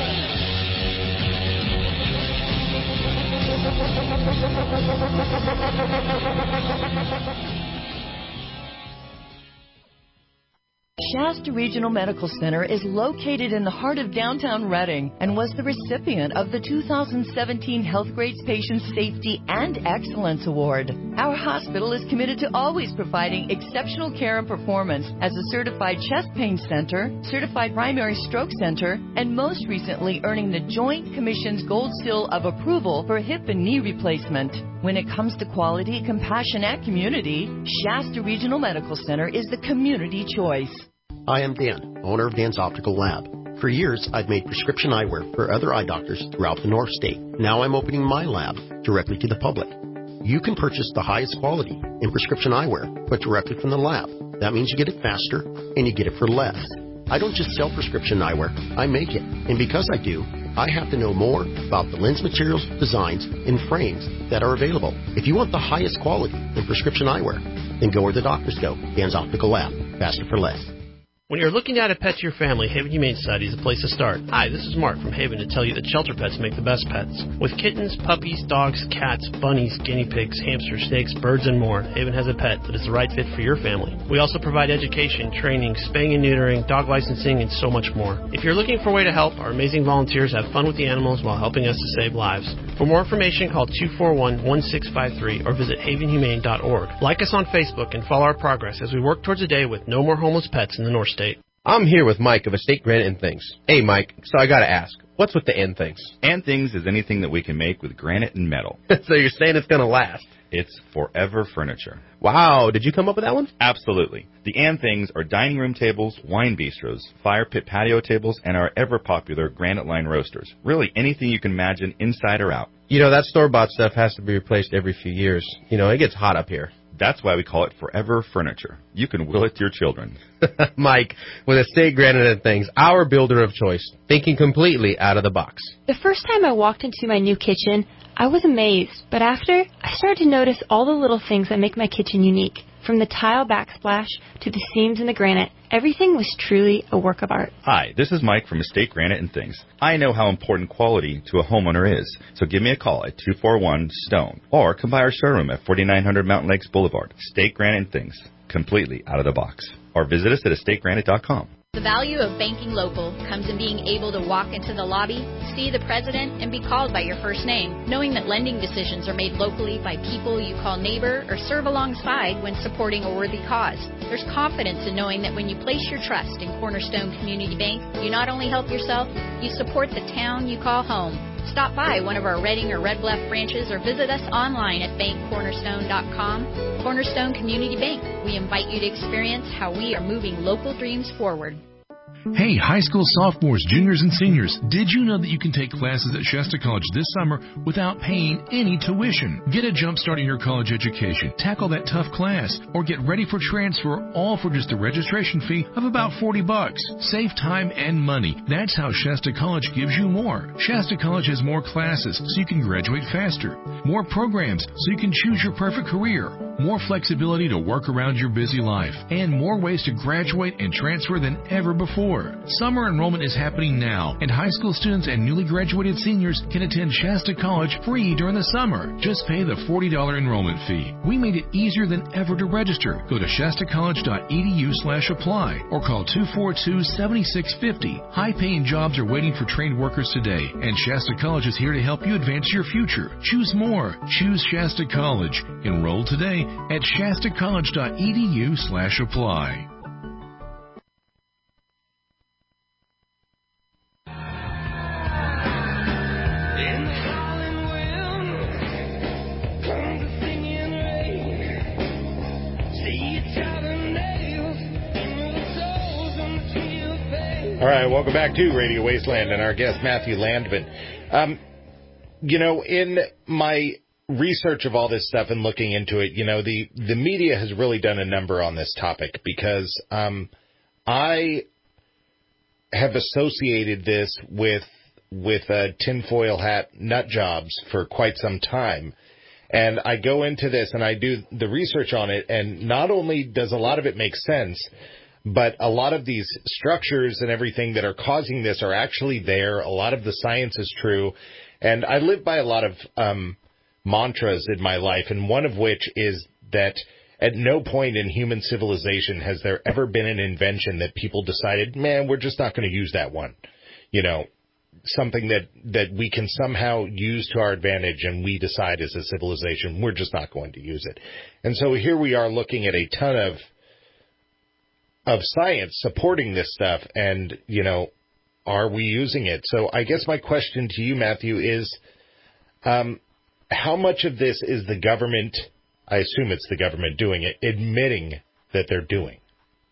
Speaker 2: Shasta Regional Medical Center is located in the heart of downtown Reading and was the recipient of the 2017 Healthgrades Patient Safety and Excellence Award. Our hospital is committed to always providing exceptional care and performance as a certified chest pain center, certified primary stroke center, and most recently earning the Joint Commission's Gold Seal of Approval for hip and knee replacement. When it comes to quality, compassion, and community, Shasta Regional Medical Center is the community choice.
Speaker 19: I am Dan, owner of Dan's Optical Lab. For years, I've made prescription eyewear for other eye doctors throughout the North State. Now I'm opening my lab directly to the public. You can purchase the highest quality in prescription eyewear, but directly from the lab. That means you get it faster, and you get it for less. I don't just sell prescription eyewear, I make it. And because I do, I have to know more about the lens materials, designs, and frames that are available. If you want the highest quality in prescription eyewear, then go where the doctors go. Dan's Optical Lab. Faster for less.
Speaker 20: When you're looking to add a pet to your family, Haven Humane Society is the place to start. Hi, this is Mark from Haven to tell you that shelter pets make the best pets. With kittens, puppies, dogs, cats, bunnies, guinea pigs, hamsters, snakes, birds, and more, Haven has a pet that is the right fit for your family. We also provide education, training, spaying and neutering, dog licensing, and so much more. If you're looking for a way to help, our amazing volunteers have fun with the animals while helping us to save lives. For more information, call 241-1653 or visit havenhumane.org. Like us on Facebook and follow our progress as we work towards a day with no more homeless pets in the North State.
Speaker 22: I'm here with Mike of Estate Granite and Things. Hey, Mike, so I gotta ask, what's with the and things?
Speaker 23: And things is anything that we can make with granite and metal.
Speaker 22: So you're saying it's gonna last?
Speaker 23: It's Forever Furniture.
Speaker 22: Wow, did you come up with that one?
Speaker 23: Absolutely. The and things are dining room tables, wine bistros, fire pit patio tables, and our ever-popular granite line roasters. Really anything you can imagine inside or out.
Speaker 22: You know, that store-bought stuff has to be replaced every few years. You know, it gets hot up here.
Speaker 23: That's why we call it Forever Furniture. You can will it to your children.
Speaker 22: Mike, with Estate Granite and Things, our builder of choice, thinking completely out of the box.
Speaker 24: The first time I walked into my new kitchen, I was amazed, but after, I started to notice all the little things that make my kitchen unique. From the tile backsplash to the seams in the granite, everything was truly a work of art.
Speaker 23: Hi, this is Mike from Estate Granite and Things. I know how important quality to a homeowner is, so give me a call at 241-STONE or come by our showroom at 4900 Mountain Lakes Boulevard. Estate Granite and Things, completely out of the box. Or visit us at estategranite.com.
Speaker 27: The value of banking local comes in being able to walk into the lobby, see the president, and be called by your first name, knowing that lending decisions are made locally by people you call neighbor or serve alongside when supporting a worthy cause. There's confidence in knowing that when you place your trust in Cornerstone Community Bank, you not only help yourself, you support the town you call home. Stop by one of our Reading or Red Bluff branches or visit us online at bankcornerstone.com. Cornerstone Community Bank. We invite you to experience how we are moving local dreams forward.
Speaker 28: Hey, high school sophomores, juniors, and seniors, did you know that you can take classes at Shasta College this summer without paying any tuition? Get a jump start in your college education, tackle that tough class, or get ready for transfer, all for just a registration fee of about $40. Save time and money. That's how Shasta College gives you more. Shasta College has more classes so you can graduate faster, more programs so you can choose your perfect career, more flexibility to work around your busy life, and more ways to graduate and transfer than ever before. Summer enrollment is happening now, and high school students and newly graduated seniors can attend Shasta College free during the summer. Just pay the $40 enrollment fee. We made it easier than ever to register. Go to shastacollege.edu/apply or call 242-7650. High-paying jobs are waiting for trained workers today, and Shasta College is here to help you advance your future. Choose more. Choose Shasta College. Enroll today at shastacollege.edu/apply.
Speaker 11: All right, welcome back to Radio Wasteland and our guest, Matthew Landman. In my research of all this stuff and looking into it, the media has really done a number on this topic because I have associated this with tinfoil hat nut jobs for quite some time. And I go into this and I do the research on it, and not only does a lot of it make sense, but a lot of these structures and everything that are causing this are actually there. A lot of the science is true. And I live by a lot of mantras in my life, and one of which is that At no point in human civilization has there ever been an invention that people decided, man, we're just not going to use that one. You know, something that we can somehow use to our advantage, and we decide as a civilization we're just not going to use it. And so here we are looking at a ton of science supporting this stuff, and, you know, are we using it? So I guess my question to you, Matthew, is how much of this is the government, I assume it's the government doing it, admitting that they're doing?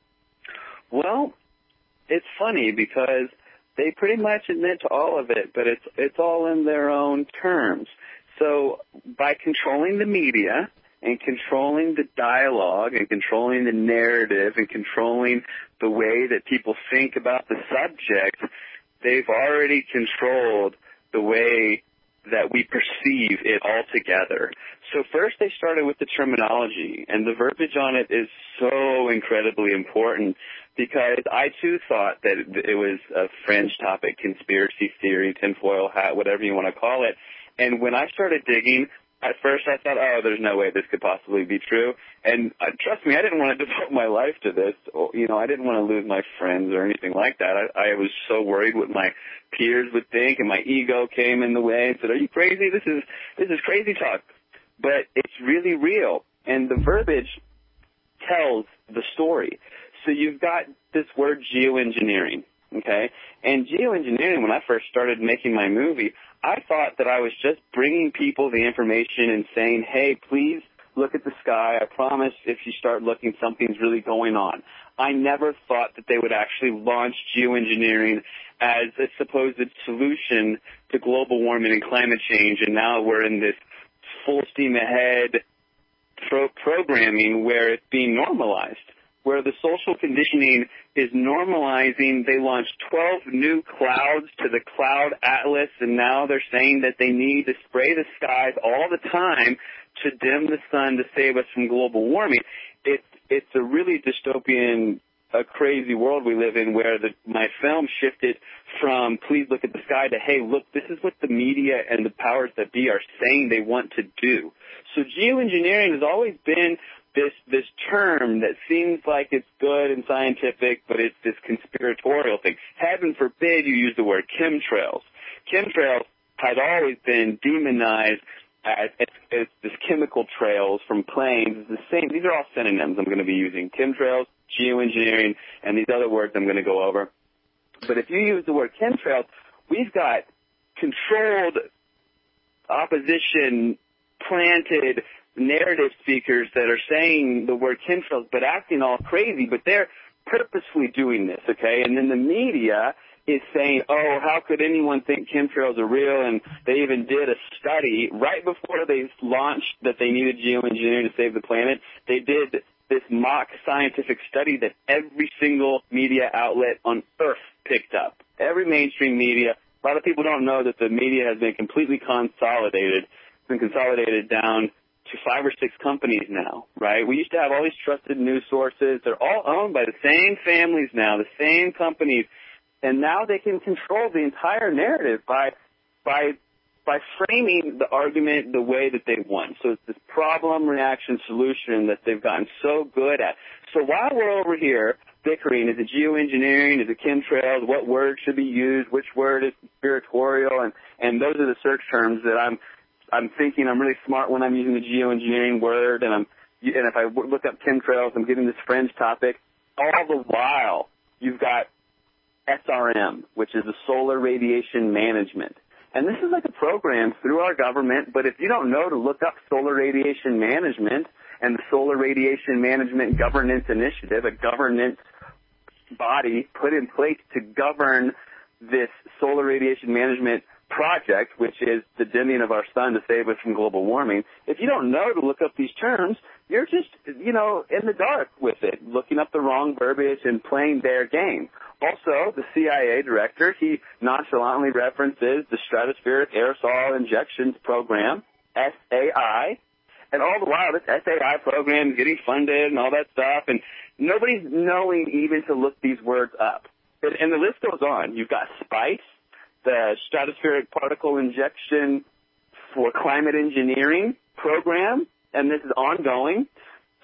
Speaker 18: Well, it's funny because they pretty much admit to all of it, but it's all in their own terms. So by controlling the media and controlling the dialogue and controlling the narrative and controlling the way that people think about the subject, they've already controlled the way that we perceive it altogether. So first they started with the terminology, and the verbiage on it is so incredibly important because I too thought that it was a fringe topic, conspiracy theory, tinfoil hat, whatever you want to call it. And when I started digging, at first I thought, oh, there's no way this could possibly be true. And trust me, I didn't want to devote my life to this. You know, I didn't want to lose my friends or anything like that. I was so worried what my peers would think, and my ego came in the way and said, are you crazy? This is crazy talk. But it's really real. And the verbiage tells the story. So you've got this word geoengineering, okay? And geoengineering, when I first started making my movie, I thought that I was just bringing people the information and saying, hey, please look at the sky. I promise if you start looking, something's really going on. I never thought that they would actually launch geoengineering as a supposed solution to global warming and climate change, and now we're in this full steam ahead programming where it's being normalized, where the social conditioning is normalizing. They launched 12 new clouds to the cloud atlas, and now they're saying that they need to spray the skies all the time to dim the sun to save us from global warming. It's a really dystopian, a crazy world we live in where my film shifted from please look at the sky to, hey, look, this is what the media and the powers that be are saying they want to do. So geoengineering has always been this term that seems like it's good and scientific, but it's this conspiratorial thing. Heaven forbid you use the word chemtrails. Chemtrails has always been demonized as this chemical trails from planes. It's the same. These are all synonyms I'm going to be using. Chemtrails, geoengineering, and these other words I'm going to go over. But if you use the word chemtrails, we've got controlled opposition, planted narrative speakers that are saying the word chemtrails but acting all crazy, but they're purposefully doing this, okay? And then the media is saying, oh, how could anyone think chemtrails are real? And they even did a study right before they launched that they needed geoengineering to save the planet. They did this mock scientific study that every single media outlet on Earth picked up. Every mainstream media. A lot of people don't know that the media has been completely consolidated. It's been consolidated down to 5 or 6 companies now, right? We used to have all these trusted news sources. They're all owned by the same families now, the same companies, and now they can control the entire narrative by framing the argument the way that they want. So it's this problem, reaction, solution that they've gotten so good at. So while we're over here bickering, is it geoengineering, is it chemtrails, what word should be used, which word is conspiratorial, and those are the search terms that I'm thinking I'm really smart when I'm using the geoengineering word, and if I look up chemtrails, I'm getting this fringe topic. All the while, you've got SRM, which is the Solar Radiation Management. And this is like a program through our government, but if you don't know to look up Solar Radiation Management and the Solar Radiation Management Governance Initiative, a governance body put in place to govern this solar radiation management project, which is the dimming of our sun to save us from global warming, if you don't know to look up these terms, you're just, in the dark with it, looking up the wrong verbiage and playing their game. Also, the CIA director, he nonchalantly references the Stratospheric Aerosol Injections Program, SAI, and all the while this SAI program is getting funded and all that stuff, and nobody's knowing even to look these words up. And the list goes on. You've got SPICE, the Stratospheric Particle Injection for Climate Engineering Program, and this is ongoing.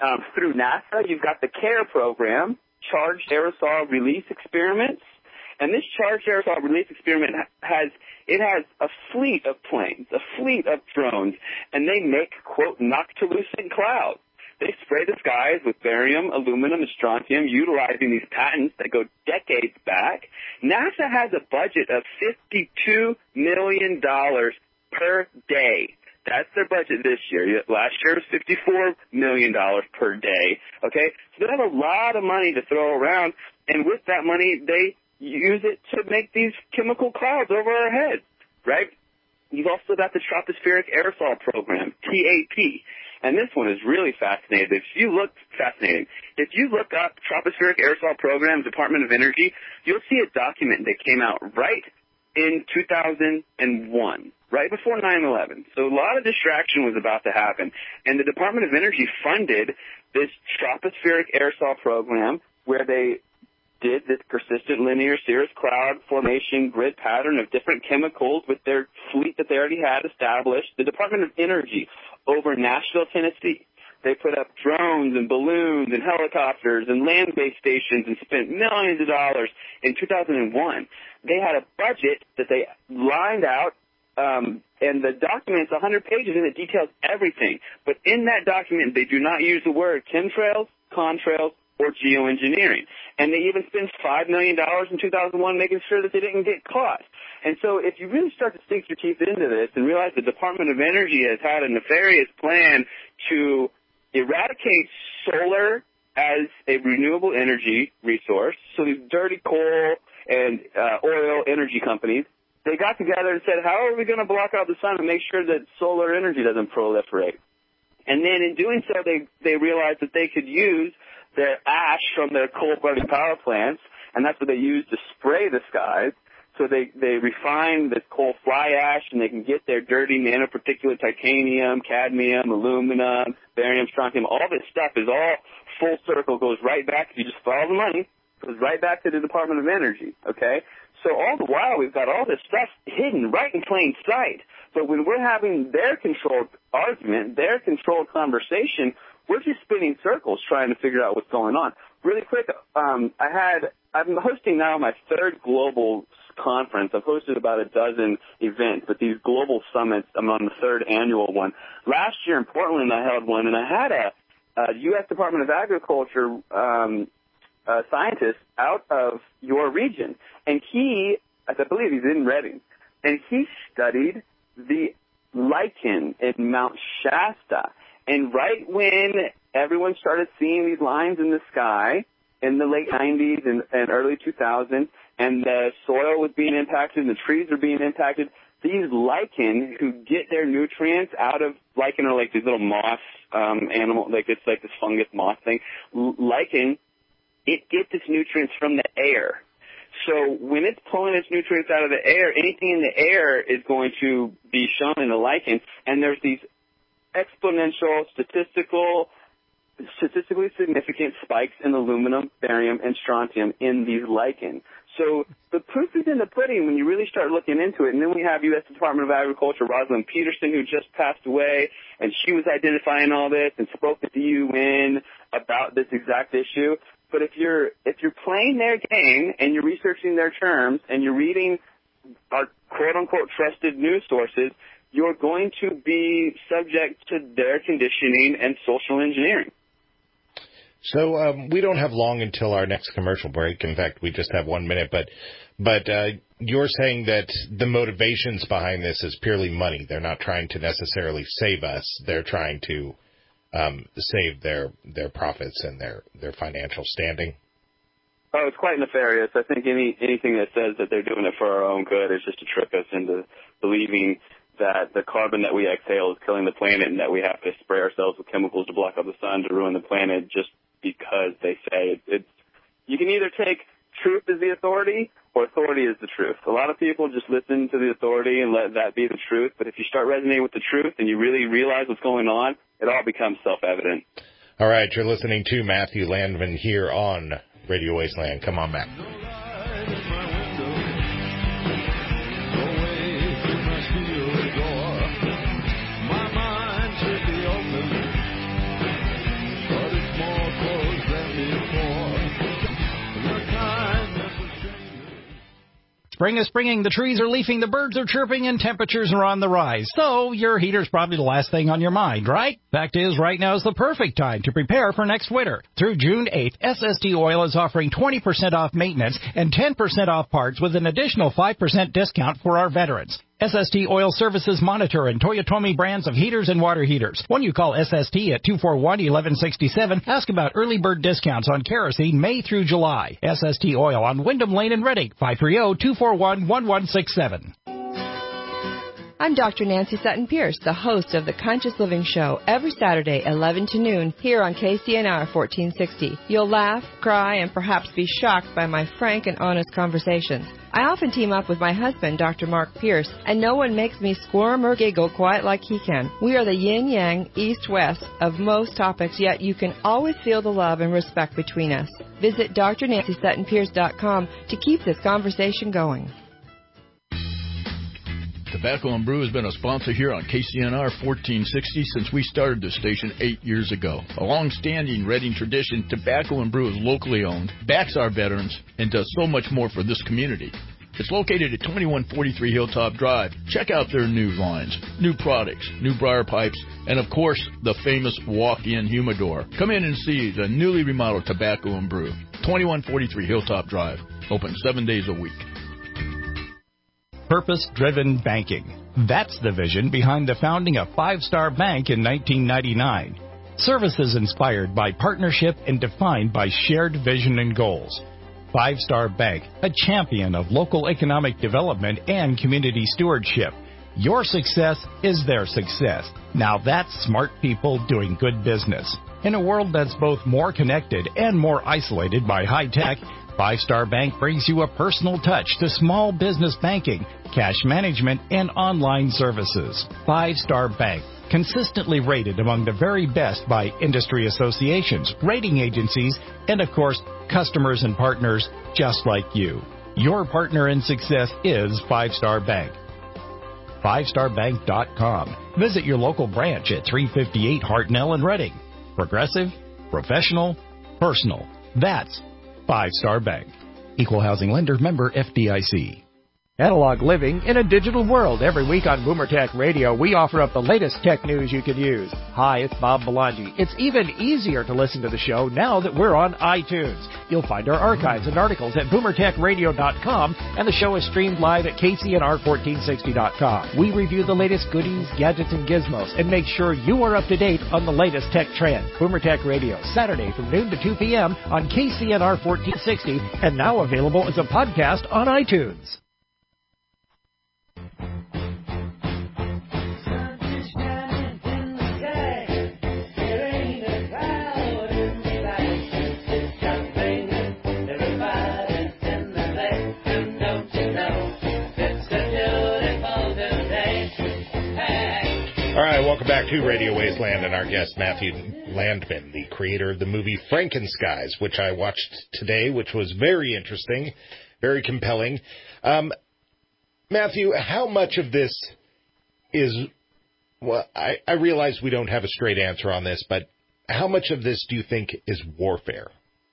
Speaker 3: through NASA, you've got the CARE program, Charged Aerosol Release Experiments. And this Charged Aerosol Release Experiment has a fleet of planes, a fleet of drones, and they make, quote, noctilucent clouds. They spray the skies with barium, aluminum, and strontium, utilizing these patents that go decades back. NASA has a budget of $52 million per day. That's their budget this year. Last year was $54 million per day. Okay? So they have a lot of money to throw around, and with that money, they use it to make these chemical clouds over our heads, right? You've also got the Tropospheric Aerosol Program, TAP, and this one is really fascinating. If you look up Tropospheric Aerosol Program, Department of Energy, you'll see a document that came out right in 2001, right before 9/11. So a lot of distraction was about to happen, and the Department of Energy funded this Tropospheric Aerosol Program where they did this persistent linear cirrus cloud formation grid pattern of different chemicals with their fleet that they already had established. The Department of Energy over Nashville, Tennessee, they put up drones and balloons and helicopters and land-based stations and spent millions of dollars. In 2001, they had a budget that they lined out, and the document's 100 pages and it details everything. But in that document, they do not use the word chemtrails, contrails, or geoengineering. And they even spent $5 million in 2001 making sure that they didn't get caught. And so if you really start to sink your teeth into this and realize the Department of Energy has had a nefarious plan to eradicate solar as a renewable energy resource, so these dirty coal and oil energy companies, they got together and said, how are we going to block out the sun and make sure that solar energy doesn't proliferate? And then in doing so, they realized that they could use their ash from their coal-burning power plants, and that's what they use to spray the skies. So they refine this coal fly ash, and they can get their dirty nanoparticulate titanium, cadmium, aluminum, barium, strontium. All this stuff is all full circle, goes right back, if you just follow the money, goes right back to the Department of Energy, okay? So all the while, we've got all this stuff hidden right in plain sight. But when we're having their controlled argument, their controlled conversation, we're just spinning circles trying to figure out what's going on. Really quick, I'm hosting now my third global conference. I've hosted about a dozen events, but these global summits, I'm on the third annual one. Last year in Portland, I held one, and I had a U.S. Department of Agriculture scientist out of your region, and I believe he's in Redding, and he studied the lichen in Mount Shasta. And right when everyone started seeing these lines in the sky in the late 90s and early 2000s, and the soil was being impacted and the trees were being impacted, these lichen who get their nutrients out of lichen, or like these little moss animal, like it's like this fungus moss thing, lichen, it gets its nutrients from the air. So when it's pulling its nutrients out of the air, anything in the air is going to be shown in the lichen, and there's these exponential, statistically significant spikes in aluminum, barium, and strontium in these lichen. So the proof is in the pudding when you really start looking into it. And then we have U.S. Department of Agriculture, Rosalind Peterson, who just passed away, and she was identifying all this and spoke at the UN about this exact issue. But if you're playing their game and you're researching their terms and you're reading our quote-unquote trusted news sources, you're going to be subject to their conditioning and social engineering.
Speaker 11: So we don't have long until our next commercial break. In fact, we just have 1 minute. But you're saying that the motivations behind this is purely money. They're not trying to necessarily save us. They're trying to save their profits and their financial standing.
Speaker 3: Oh, it's quite nefarious. I think anything that says that they're doing it for our own good is just to trick us into believing that the carbon that we exhale is killing the planet and that we have to spray ourselves with chemicals to block out the sun to ruin the planet just because they say it's. You can either take truth as the authority or authority is the truth. A lot of people just listen to the authority and let that be the truth, but if you start resonating with the truth and you really realize what's going on, it all becomes self-evident.
Speaker 11: All right, you're listening to Matthew Landman here on Radio Wasteland. Come on back.
Speaker 4: My mind should be open, but
Speaker 6: Spring is springing, the trees are leafing, the birds are chirping, and temperatures are on the rise. So your heater's probably the last thing on your mind, right? Fact is, right now is the perfect time to prepare for next winter. Through June 8th, SST Oil is offering 20% off maintenance and 10% off parts with an additional 5% discount for our veterans. SST Oil Services Monitor and Toyotomi brands of heaters and water heaters. When you call SST at 241-1167, ask about early bird discounts on kerosene May through July. SST Oil on Wyndham Lane in Reading, 530-241-1167.
Speaker 4: I'm Dr. Nancy Sutton-Pierce, the host of The Conscious Living Show, every Saturday, 11 to noon, here on KCNR 1460. You'll laugh, cry, and perhaps be shocked by my frank and honest conversations. I often team up with my husband, Dr. Mark Pierce, and no one makes me squirm or giggle quite like he can. We are the yin-yang, east-west of most topics, yet you can always feel the love and respect between us. Visit drnancysuttonpierce.com to keep this conversation going.
Speaker 21: Tobacco and Brew has been a sponsor here on KCNR 1460 since we started this station 8 years ago. A long-standing Reading tradition, Tobacco and Brew is locally owned, backs our veterans, and does so much more for this community. It's located at 2143 Hilltop Drive. Check out their new lines, new products, new briar pipes, and of course, the famous walk-in humidor. Come in and see the newly remodeled Tobacco and Brew. 2143 Hilltop Drive. Open 7 days a week.
Speaker 6: Purpose-driven banking. That's the vision behind the founding of Five Star Bank in 1999. Services inspired by partnership and defined by shared vision and goals. Five Star Bank, a champion of local economic development and community stewardship. Your success is their success. Now that's smart people doing good business. In a world that's both more connected and more isolated by high tech, Five Star Bank brings you a personal touch to small business banking, cash management, and online services. Five Star Bank, consistently rated among the very best by industry associations, rating agencies, and of course, customers and partners just like you. Your partner in success is Five Star Bank. FiveStarBank.com. Visit your local branch at 358 Hartnell in Reading. Progressive, professional, personal. That's Five Star Bank. Equal housing lender, member FDIC. Analog living in a digital world. Every week on Boomer Tech Radio, we offer up the latest tech news you can use. Hi, it's Bob Belangi. It's even easier to listen to the show now that we're on iTunes. You'll find our archives and articles at boomertechradio.com, and the show is streamed live at kcnr1460.com. We review the latest goodies, gadgets, and gizmos, and make sure you are up to date on the latest tech trends. Boomer Tech Radio, Saturday from noon to 2 p.m. on KCNR 1460, and now available as a podcast on iTunes.
Speaker 11: All right, welcome back to Radio Wasteland and our guest, Matthew Landman, the creator of the movie Frankenskies, which I watched today, which was very interesting, very compelling. Matthew, how much of this is, well, I realize we don't have a straight answer on this, but how much of this do you think is warfare?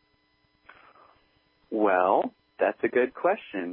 Speaker 3: Well, that's a good question.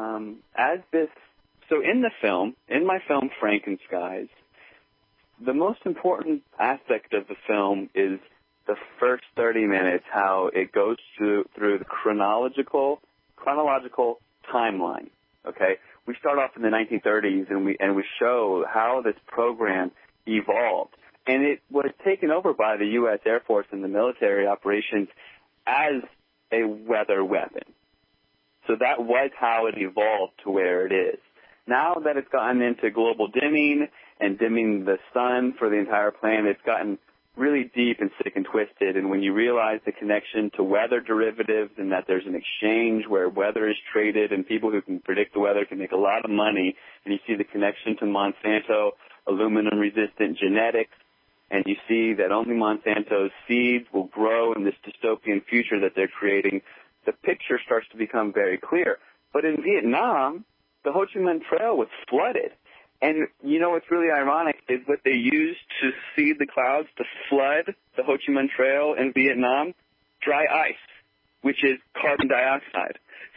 Speaker 3: So in my film Frankenskies, the most important aspect of the film is the first 30 minutes, how it goes through the chronological timeline. Okay, we start off in the 1930s and we show how this program evolved, and it was taken over by the U.S. Air Force and the military operations as a weather weapon. So that was how it evolved to where it is. Now that it's gotten into global dimming and dimming the sun for the entire planet, it's gotten really deep and sick and twisted. And when you realize the connection to weather derivatives and that there's an exchange where weather is traded and people who can predict the weather can make a lot of money, and you see the connection to Monsanto aluminum-resistant genetics, and you see that only Monsanto's seeds will grow in this dystopian future that they're creating, the picture starts to become very clear. But in Vietnam, the Ho Chi Minh Trail was flooded. And you know what's really ironic is what they used to seed the clouds to flood the Ho Chi Minh Trail in Vietnam? Dry ice, which is carbon dioxide.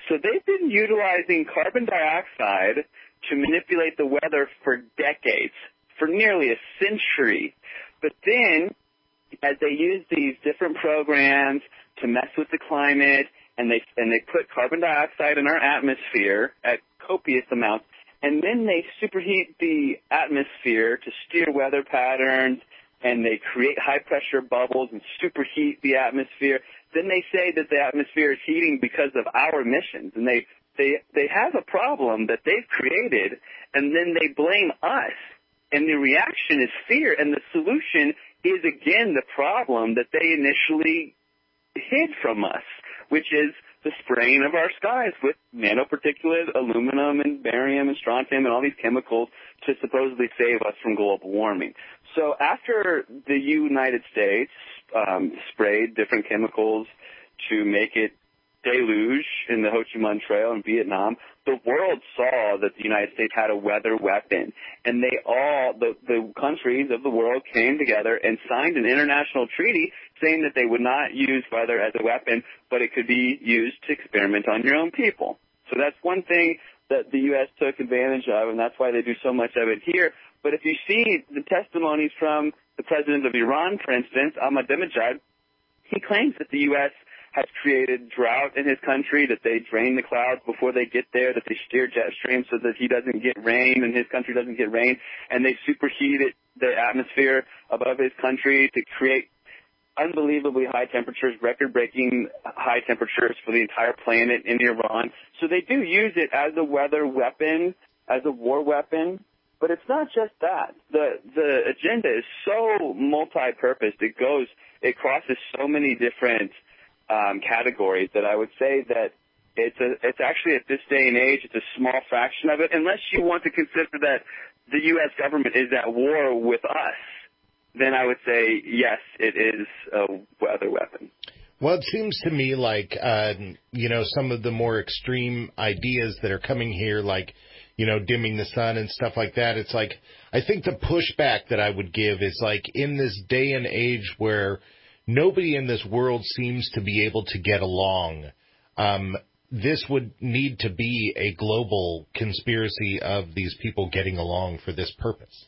Speaker 3: So they've been utilizing carbon dioxide to manipulate the weather for decades, for nearly a century. But then, as they use these different programs to mess with the climate, and they put carbon dioxide in our atmosphere at copious amounts, and then they superheat the atmosphere to steer weather patterns, and they create high-pressure bubbles and superheat the atmosphere. Then they say that the atmosphere is heating because of our emissions, and they have a problem that they've created, and then they blame us. And the reaction is fear, and the solution is, again, the problem that they initially hid from us, which is the spraying of our skies with nanoparticulate aluminum and barium and strontium and all these chemicals to supposedly save us from global warming. So after the United States sprayed different chemicals to make it deluge in the Ho Chi Minh Trail in Vietnam, the world saw that the United States had a weather weapon, and the countries of the world came together and signed an international treaty saying that they would not use weather as a weapon, but it could be used to experiment on your own people. So that's one thing that the U.S. took advantage of, and that's why they do so much of it here. But if you see the testimonies from the president of Iran, for instance, Ahmadinejad, he claims that the U.S. has created drought in his country, that they drain the clouds before they get there, that they steer jet streams so that he doesn't get rain and his country doesn't get rain, and they superheat the atmosphere above his country to create unbelievably high temperatures, record-breaking high temperatures for the entire planet in Iran. So they do use it as a weather weapon, as a war weapon. But it's not just that. The agenda is so multi-purpose. It crosses so many different categories that I would say that it's actually, at this day and age, it's a small fraction of it. Unless you want to consider that the U.S. government is at war with us, then I would say, yes, it is a weather weapon.
Speaker 11: Well, it seems to me like, some of the more extreme ideas that are coming here, like, dimming the sun and stuff like that. It's like, I think the pushback that I would give is like, in this day and age where nobody in this world seems to be able to get along, this would need to be a global conspiracy of these people getting along for this purpose.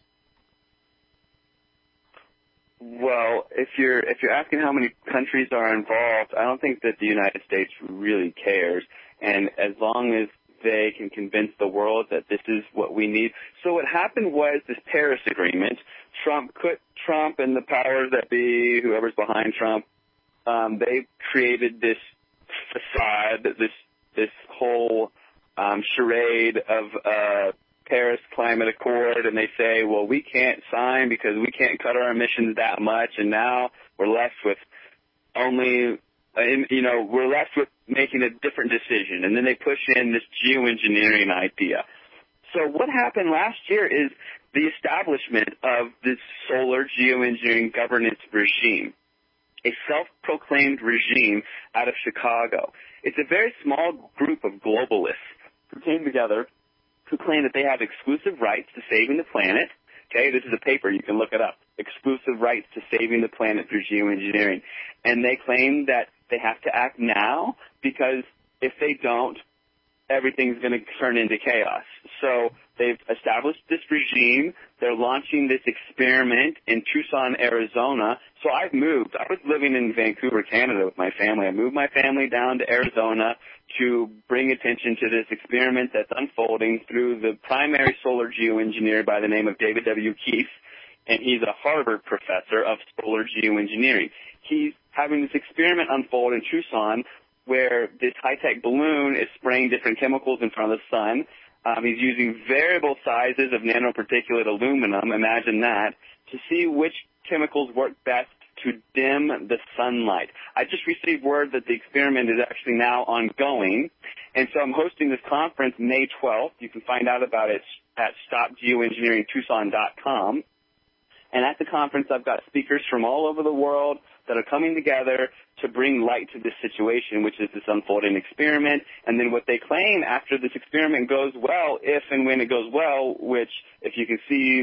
Speaker 3: Well, if you're asking how many countries are involved, I don't think that the United States really cares. And as long as they can convince the world that this is what we need. So what happened was this Paris Agreement. Trump and the powers that be, whoever's behind Trump, they created this facade, this whole charade of Paris Climate Accord, and they say, well, we can't sign because we can't cut our emissions that much, and now we're left with we're left with making a different decision. And then they push in this geoengineering idea. So what happened last year is the establishment of this solar geoengineering governance regime, a self-proclaimed regime out of Chicago. It's a very small group of globalists who came together who claim that they have exclusive rights to saving the planet. Okay, this is a paper. You can look it up. Exclusive rights to saving the planet through geoengineering. And they claim that they have to act now because if they don't, everything's going to turn into chaos. So they've established this regime. They're launching this experiment in Tucson, Arizona. So I've moved. I was living in Vancouver, Canada with my family. I moved my family down to Arizona to bring attention to this experiment that's unfolding through the primary solar geoengineer by the name of David W. Keefe, and he's a Harvard professor of solar geoengineering. He's having this experiment unfold in Tucson where this high-tech balloon is spraying different chemicals in front of the sun. He's using variable sizes of nanoparticulate aluminum, imagine that, to see which chemicals work best to dim the sunlight. I just received word that the experiment is actually now ongoing, and so I'm hosting this conference May 12th. You can find out about it at stopgeoengineeringtucson.com. And at the conference, I've got speakers from all over the world that are coming together to bring light to this situation, which is this unfolding experiment. And then what they claim after this experiment goes well, if and when it goes well, which if you can see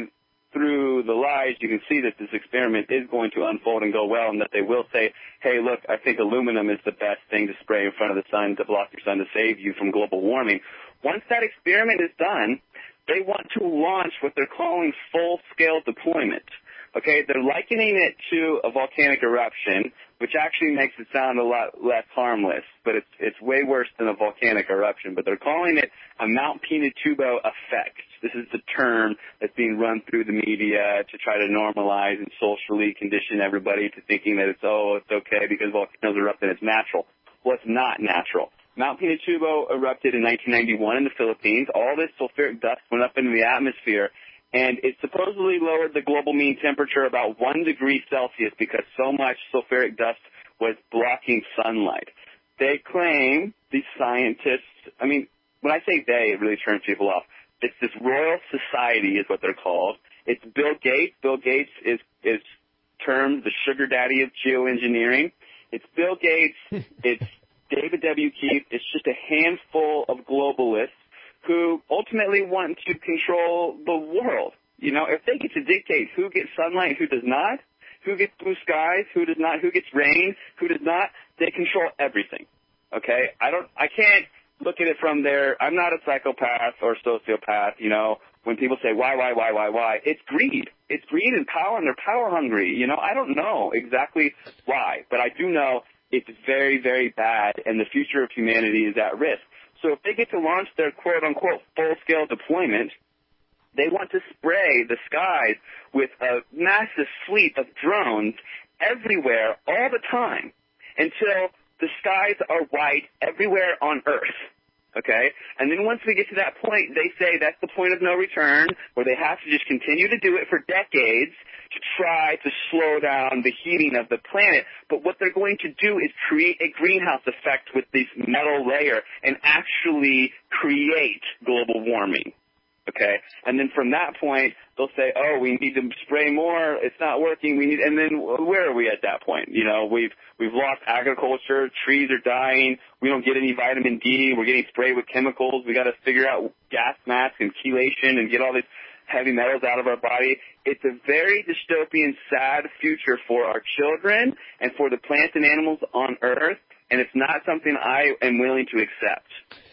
Speaker 3: through the lies, you can see that this experiment is going to unfold and go well, and that they will say, hey, look, I think aluminum is the best thing to spray in front of the sun to block your sun to save you from global warming. Once that experiment is done, they want to launch what they're calling full-scale deployment. Okay, they're likening it to a volcanic eruption, which actually makes it sound a lot less harmless, but it's way worse than a volcanic eruption. But they're calling it a Mount Pinatubo effect. This is the term that's being run through the media to try to normalize and socially condition everybody to thinking that it's okay because volcanoes erupt and it's natural. Well, it's not natural. Mount Pinatubo erupted in 1991 in the Philippines. All this sulfuric dust went up into the atmosphere, and it supposedly lowered the global mean temperature about 1 degree Celsius because so much sulfuric dust was blocking sunlight. They claim, these scientists, I mean, when I say they, it really turns people off. It's this Royal Society is what they're called. It's Bill Gates. Bill Gates is termed the sugar daddy of geoengineering. It's Bill Gates. It's David W. Keefe. It's just a handful of globalists who ultimately want to control the world. You know, if they get to dictate who gets sunlight, who does not, who gets blue skies, who does not, who gets rain, who does not, they control everything. Okay? I can't look at it from there. I'm not a psychopath or sociopath, you know. When people say, why? It's greed. It's greed and power, and they're power hungry. You know, I don't know exactly why, but I do know it's very, very bad, and the future of humanity is at risk. So if they get to launch their quote-unquote full-scale deployment, they want to spray the skies with a massive fleet of drones everywhere all the time until the skies are white everywhere on Earth. Okay? And then once we get to that point, they say that's the point of no return, where they have to just continue to do it for decades to try to slow down the heating of the planet. But what they're going to do is create a greenhouse effect with this metal layer and actually create global warming. Okay? And then from that point, they'll say, oh, we need to spray more. It's not working. And then where are we at that point? You know, we've lost agriculture. Trees are dying. We don't get any vitamin D. We're getting sprayed with chemicals. We got to figure out gas masks and chelation and get all these heavy metals out of our body. It's a very dystopian, sad future for our children and for the plants and animals on Earth, and it's not something I am willing to accept.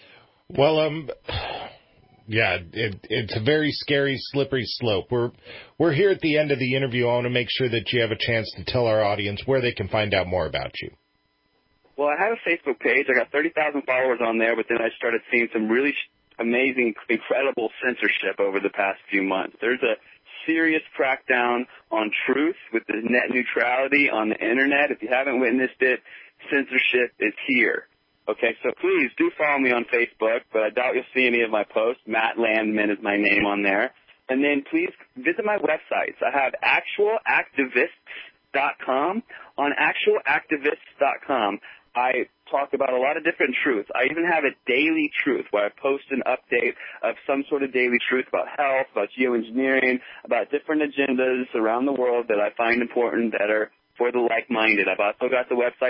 Speaker 11: Well, yeah, it's a very scary, slippery slope. We're here at the end of the interview. I want to make sure that you have a chance to tell our audience where they can find out more about you.
Speaker 3: Well, I have a Facebook page. I got 30,000 followers on there, but then I started seeing some really amazing, incredible censorship over the past few months. There's a serious crackdown on truth with the net neutrality on the Internet. If you haven't witnessed it, censorship is here. Okay, so please do follow me on Facebook, but I doubt you'll see any of my posts. Matt Landman is my name on there. And then please visit my websites. I have actualactivists.com. On actualactivists.com, I talk about a lot of different truths. I even have a daily truth where I post an update of some sort of daily truth about health, about geoengineering, about different agendas around the world that I find important that are for the like-minded. I've also got the website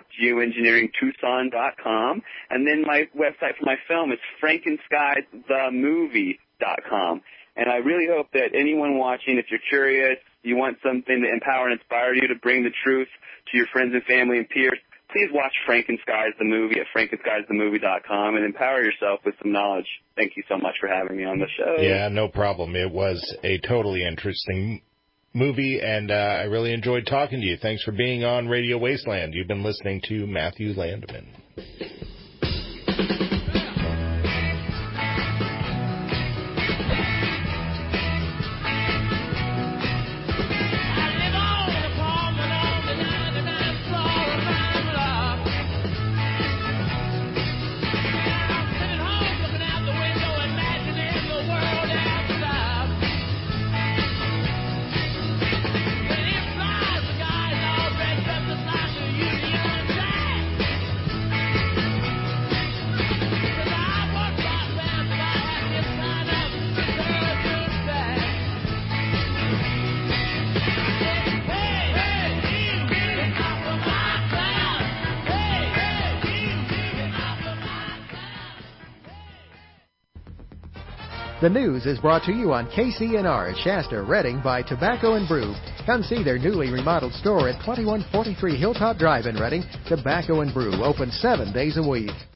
Speaker 3: StopGeoengineeringTucson.com, and then my website for my film is FrankenskiesTheMovie.com. And I really hope that anyone watching, if you're curious, you want something to empower and inspire you to bring the truth to your friends and family and peers, please watch Frankenskies the Movie at FrankenskiesTheMovie.com and empower yourself with some knowledge. Thank you so much for having me on the show.
Speaker 11: Yeah, no problem. It was a totally interesting movie, and I really enjoyed talking to you. Thanks for being on Radio Wasteland. You've been listening to Matthew Landman.
Speaker 5: The news is brought to you on KCNR Shasta, Redding by Tobacco & Brew. Come see their newly remodeled store at 2143 Hilltop Drive in Redding. Tobacco & Brew, open 7 days a week.